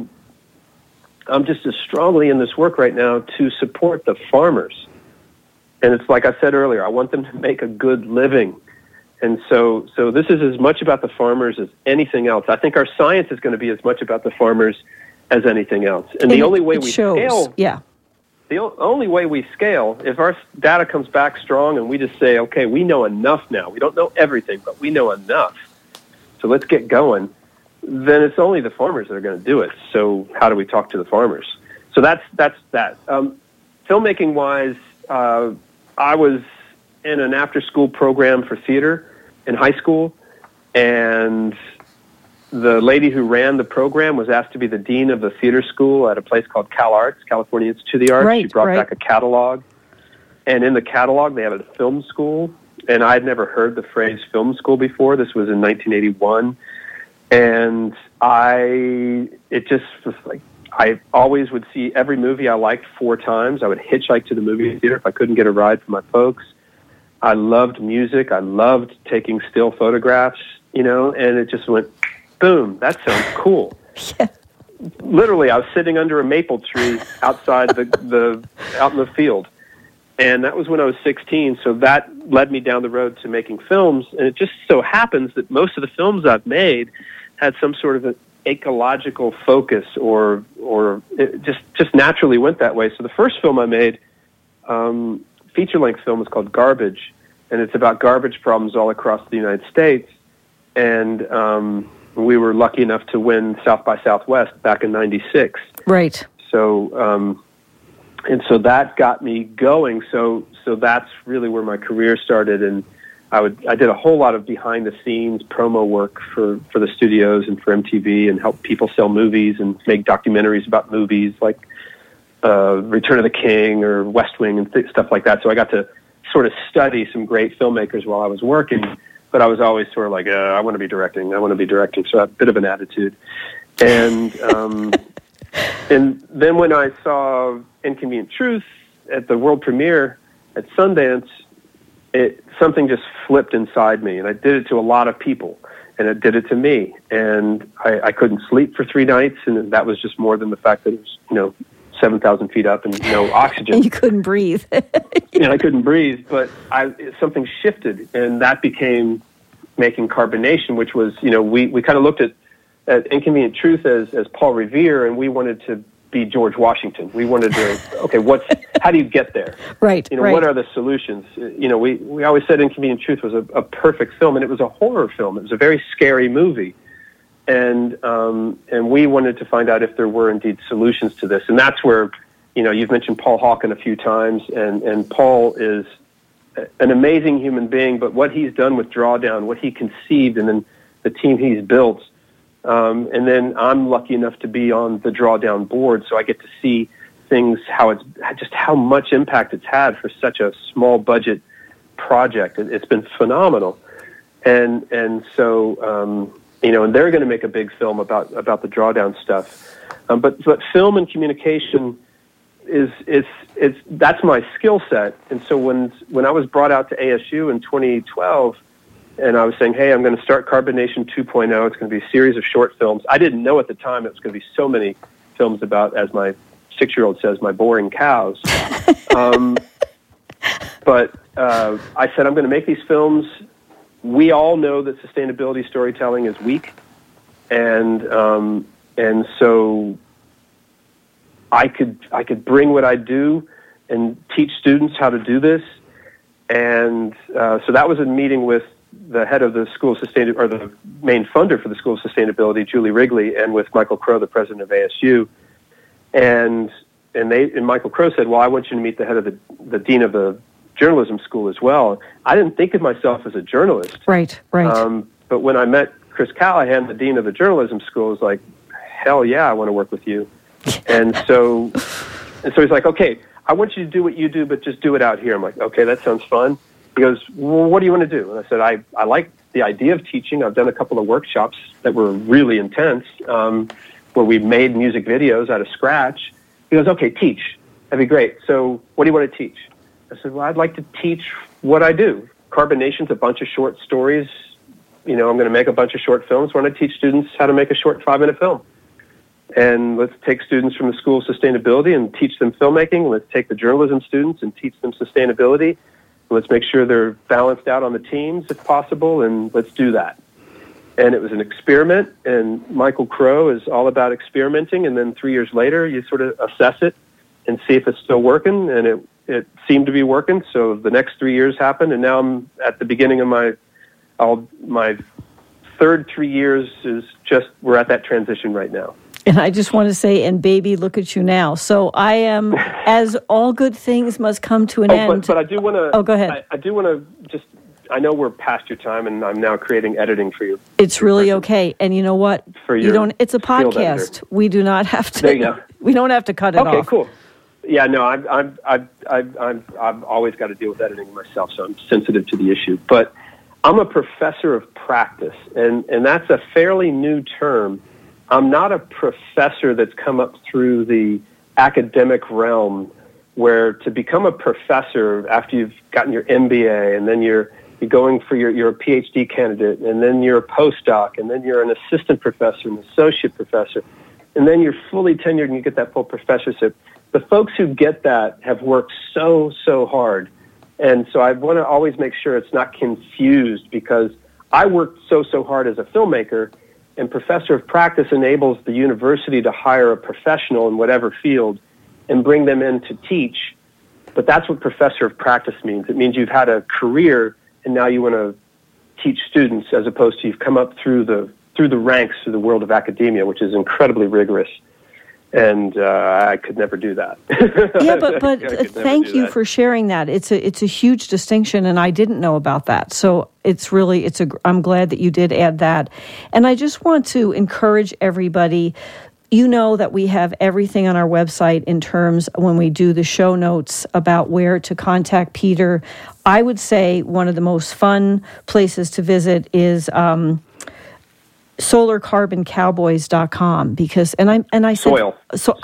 right now to support the farmers. And it's like I said earlier, I want them to make a good living. And so this is as much about the farmers as anything else. I think our science is going to be as much about the farmers as anything else. And the only way we scale, the only way we scale, if our data comes back strong and we just say, okay, we know enough now. We don't know everything, but we know enough. So let's get going. Then it's only the farmers that are going to do it. So how do we talk to the farmers? So that's that. Filmmaking-wise, I was in an after-school program for theater in high school, and the lady who ran the program was asked to be the dean of the theater school at a place called CalArts, California Institute of the Arts. She brought back a catalog. And in the catalog, they had a film school. And I'd never heard the phrase film school before. This was in 1981. And it just was like, I always would see every movie I liked 4 times. I would hitchhike to the movie theater if I couldn't get a ride from my folks. I loved music. I loved taking still photographs, and it just went, boom, that sounds cool. Yeah. Literally, I was sitting under a maple tree outside out in the field. And that was when I was 16, so that led me down the road to making films. And it just so happens that most of the films I've made had some sort of an ecological focus, or it just naturally went that way. So the first film I made, feature-length film, is called Garbage, and it's about garbage problems all across the United States. And we were lucky enough to win South by Southwest back in '96. Right. So, and so that got me going. So that's really where my career started. And I did a whole lot of behind-the-scenes promo work for the studios and for MTV, and help people sell movies and make documentaries about movies like Return of the King or West Wing and stuff like that. So I got to sort of study some great filmmakers while I was working, but I was always sort of like, I want to be directing. So I have a bit of an attitude. And and then when I saw Inconvenient Truth at the world premiere at Sundance, something just flipped inside me, and I did it to a lot of people, and it did it to me. And I couldn't sleep for 3 nights, and that was just more than the fact that it was, 7,000 feet up and no oxygen. And you couldn't breathe. Yeah, I couldn't breathe, but something shifted, and that became making Carbonation, which was, we kind of looked at Inconvenient Truth as Paul Revere, and we wanted to be George Washington. We wanted to, how do you get there? Right, right. What are the solutions? We always said Inconvenient Truth was a perfect film, and it was a horror film. It was a very scary movie. And we wanted to find out if there were indeed solutions to this. And that's where, you've mentioned Paul Hawken a few times, and Paul is an amazing human being, but what he's done with Drawdown, what he conceived, and then the team he's built, and then I'm lucky enough to be on the Drawdown board, so I get to see things, how much impact it's had for such a small budget project. It's been phenomenal. And so, and they're going to make a big film about the Drawdown stuff. But film and communication that's my skill set. And so when I was brought out to ASU in 2012, and I was saying, hey, I'm going to start Carbonation 2.0. It's going to be a series of short films. I didn't know at the time it was going to be so many films about, as my 6-year-old says, my boring cows. But I said, I'm going to make these films. We all know that sustainability storytelling is weak, and so I could bring what I do and teach students how to do this, and so that was a meeting with the head of the School of Sustainability, or the main funder for the School of Sustainability, Julie Wrigley, and with Michael Crow, the president of ASU, and Michael Crow said, well, I want you to meet the head of the dean of the journalism school as well. I didn't think of myself as a journalist. Right. But when I met Chris Callahan, the dean of the journalism school, was like, hell yeah, I want to work with you. And so he's like, okay, I want you to do what you do, but just do it out here. I'm like, okay, that sounds fun. He goes, well, what do you want to do? And I said, I like the idea of teaching. I've done a couple of workshops that were really intense, where we made music videos out of scratch. He goes, okay, teach. That'd be great. So what do you want to teach? I said, well, I'd like to teach what I do. Carbonation's a bunch of short stories. I'm going to make a bunch of short films. Why don't I teach students how to make a short 5-minute film? And let's take students from the School of Sustainability and teach them filmmaking. Let's take the journalism students and teach them sustainability. Let's make sure they're balanced out on the teams if possible, and let's do that. And it was an experiment, and Michael Crow is all about experimenting, and then 3 years later, you sort of assess it and see if it's still working, and it seemed to be working. So the next 3 years happened, and now I'm at the beginning of my third 3 years we're at that transition right now. And I just want to say, and baby, look at you now. So I am, as all good things must come to an end. But I do want to. Oh, go ahead. I do want to just I know we're past your time, and I'm now creating editing for you. It's really okay. And you know what? It's a field podcast. editor. We do not have to. There you go. We don't have to cut it off. Okay, cool. Yeah, no, I've always got to deal with editing myself, so I'm sensitive to the issue. But I'm a professor of practice, and that's a fairly new term. I'm not a professor that's come up through the academic realm, where to become a professor after you've gotten your MBA, and then you're going for your PhD candidate, and then you're a postdoc, and then you're an assistant professor, an associate professor, and then you're fully tenured and you get that full professorship. The folks who get that have worked so hard. And so I want to always make sure it's not confused, because I worked so hard as a filmmaker, and professor of practice enables the university to hire a professional in whatever field and bring them in to teach. But that's what professor of practice means. It means you've had a career and now you want to teach students, as opposed to you've come up through the ranks through the world of academia, which is incredibly rigorous. And I could never do that. Yeah, but thank you for sharing that. It's a huge distinction, and I didn't know about that. So I'm glad that you did add that. And I just want to encourage everybody. You know that we have everything on our website in terms when we do the show notes about where to contact Peter. I would say one of the most fun places to visit is solarcarboncowboys.com, because I said soil.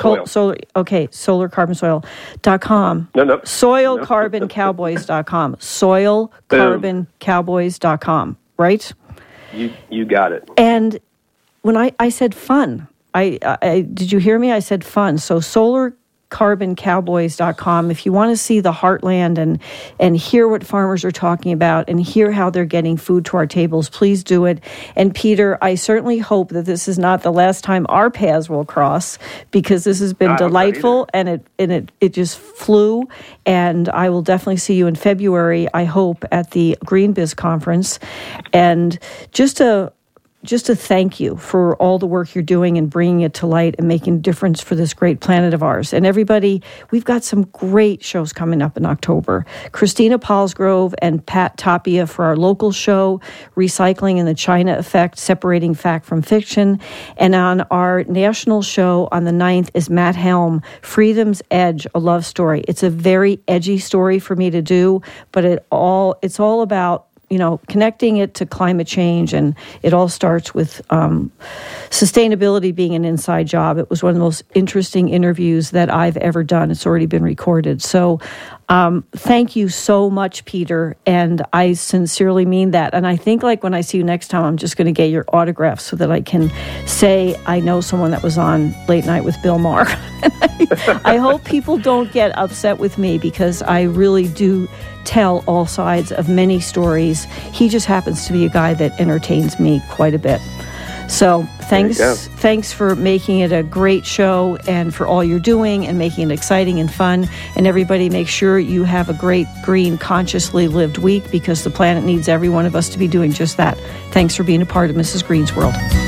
solarcarbonsoil.com. No. Soilcarboncowboys.com. Soilcarboncowboys.com, right? You got it. And when I said fun, I did you hear me? I said fun. So solarcarboncowboys.com. If you want to see the heartland and hear what farmers are talking about and hear how they're getting food to our tables, please do it. And Peter, I certainly hope that this is not the last time our paths will cross, because this has been delightful, and it just flew. And I will definitely see you in February, I hope, at the Green Biz Conference. And just to thank you for all the work you're doing and bringing it to light and making a difference for this great planet of ours. And everybody, we've got some great shows coming up in October. Christina Palsgrove and Pat Tapia for our local show, Recycling and the China Effect, Separating Fact from Fiction. And on our national show on the 9th is Matt Helm, Freedom's Edge, a love story. It's a very edgy story for me to do, but it's all about connecting it to climate change, and it all starts with sustainability being an inside job. It was one of the most interesting interviews that I've ever done. It's already been recorded. So thank you so much, Peter, and I sincerely mean that. And I think, like, when I see you next time, I'm just going to get your autograph so that I can say I know someone that was on Late Night with Bill Maher. I hope people don't get upset with me, because I really do tell all sides of many stories. He just happens to be a guy that entertains me quite a bit. So thanks for making it a great show, and for all you're doing and making it exciting and fun. And everybody, make sure you have a great, green, consciously lived week, because the planet needs every one of us to be doing just that. Thanks for being a part of Mrs. Green's World.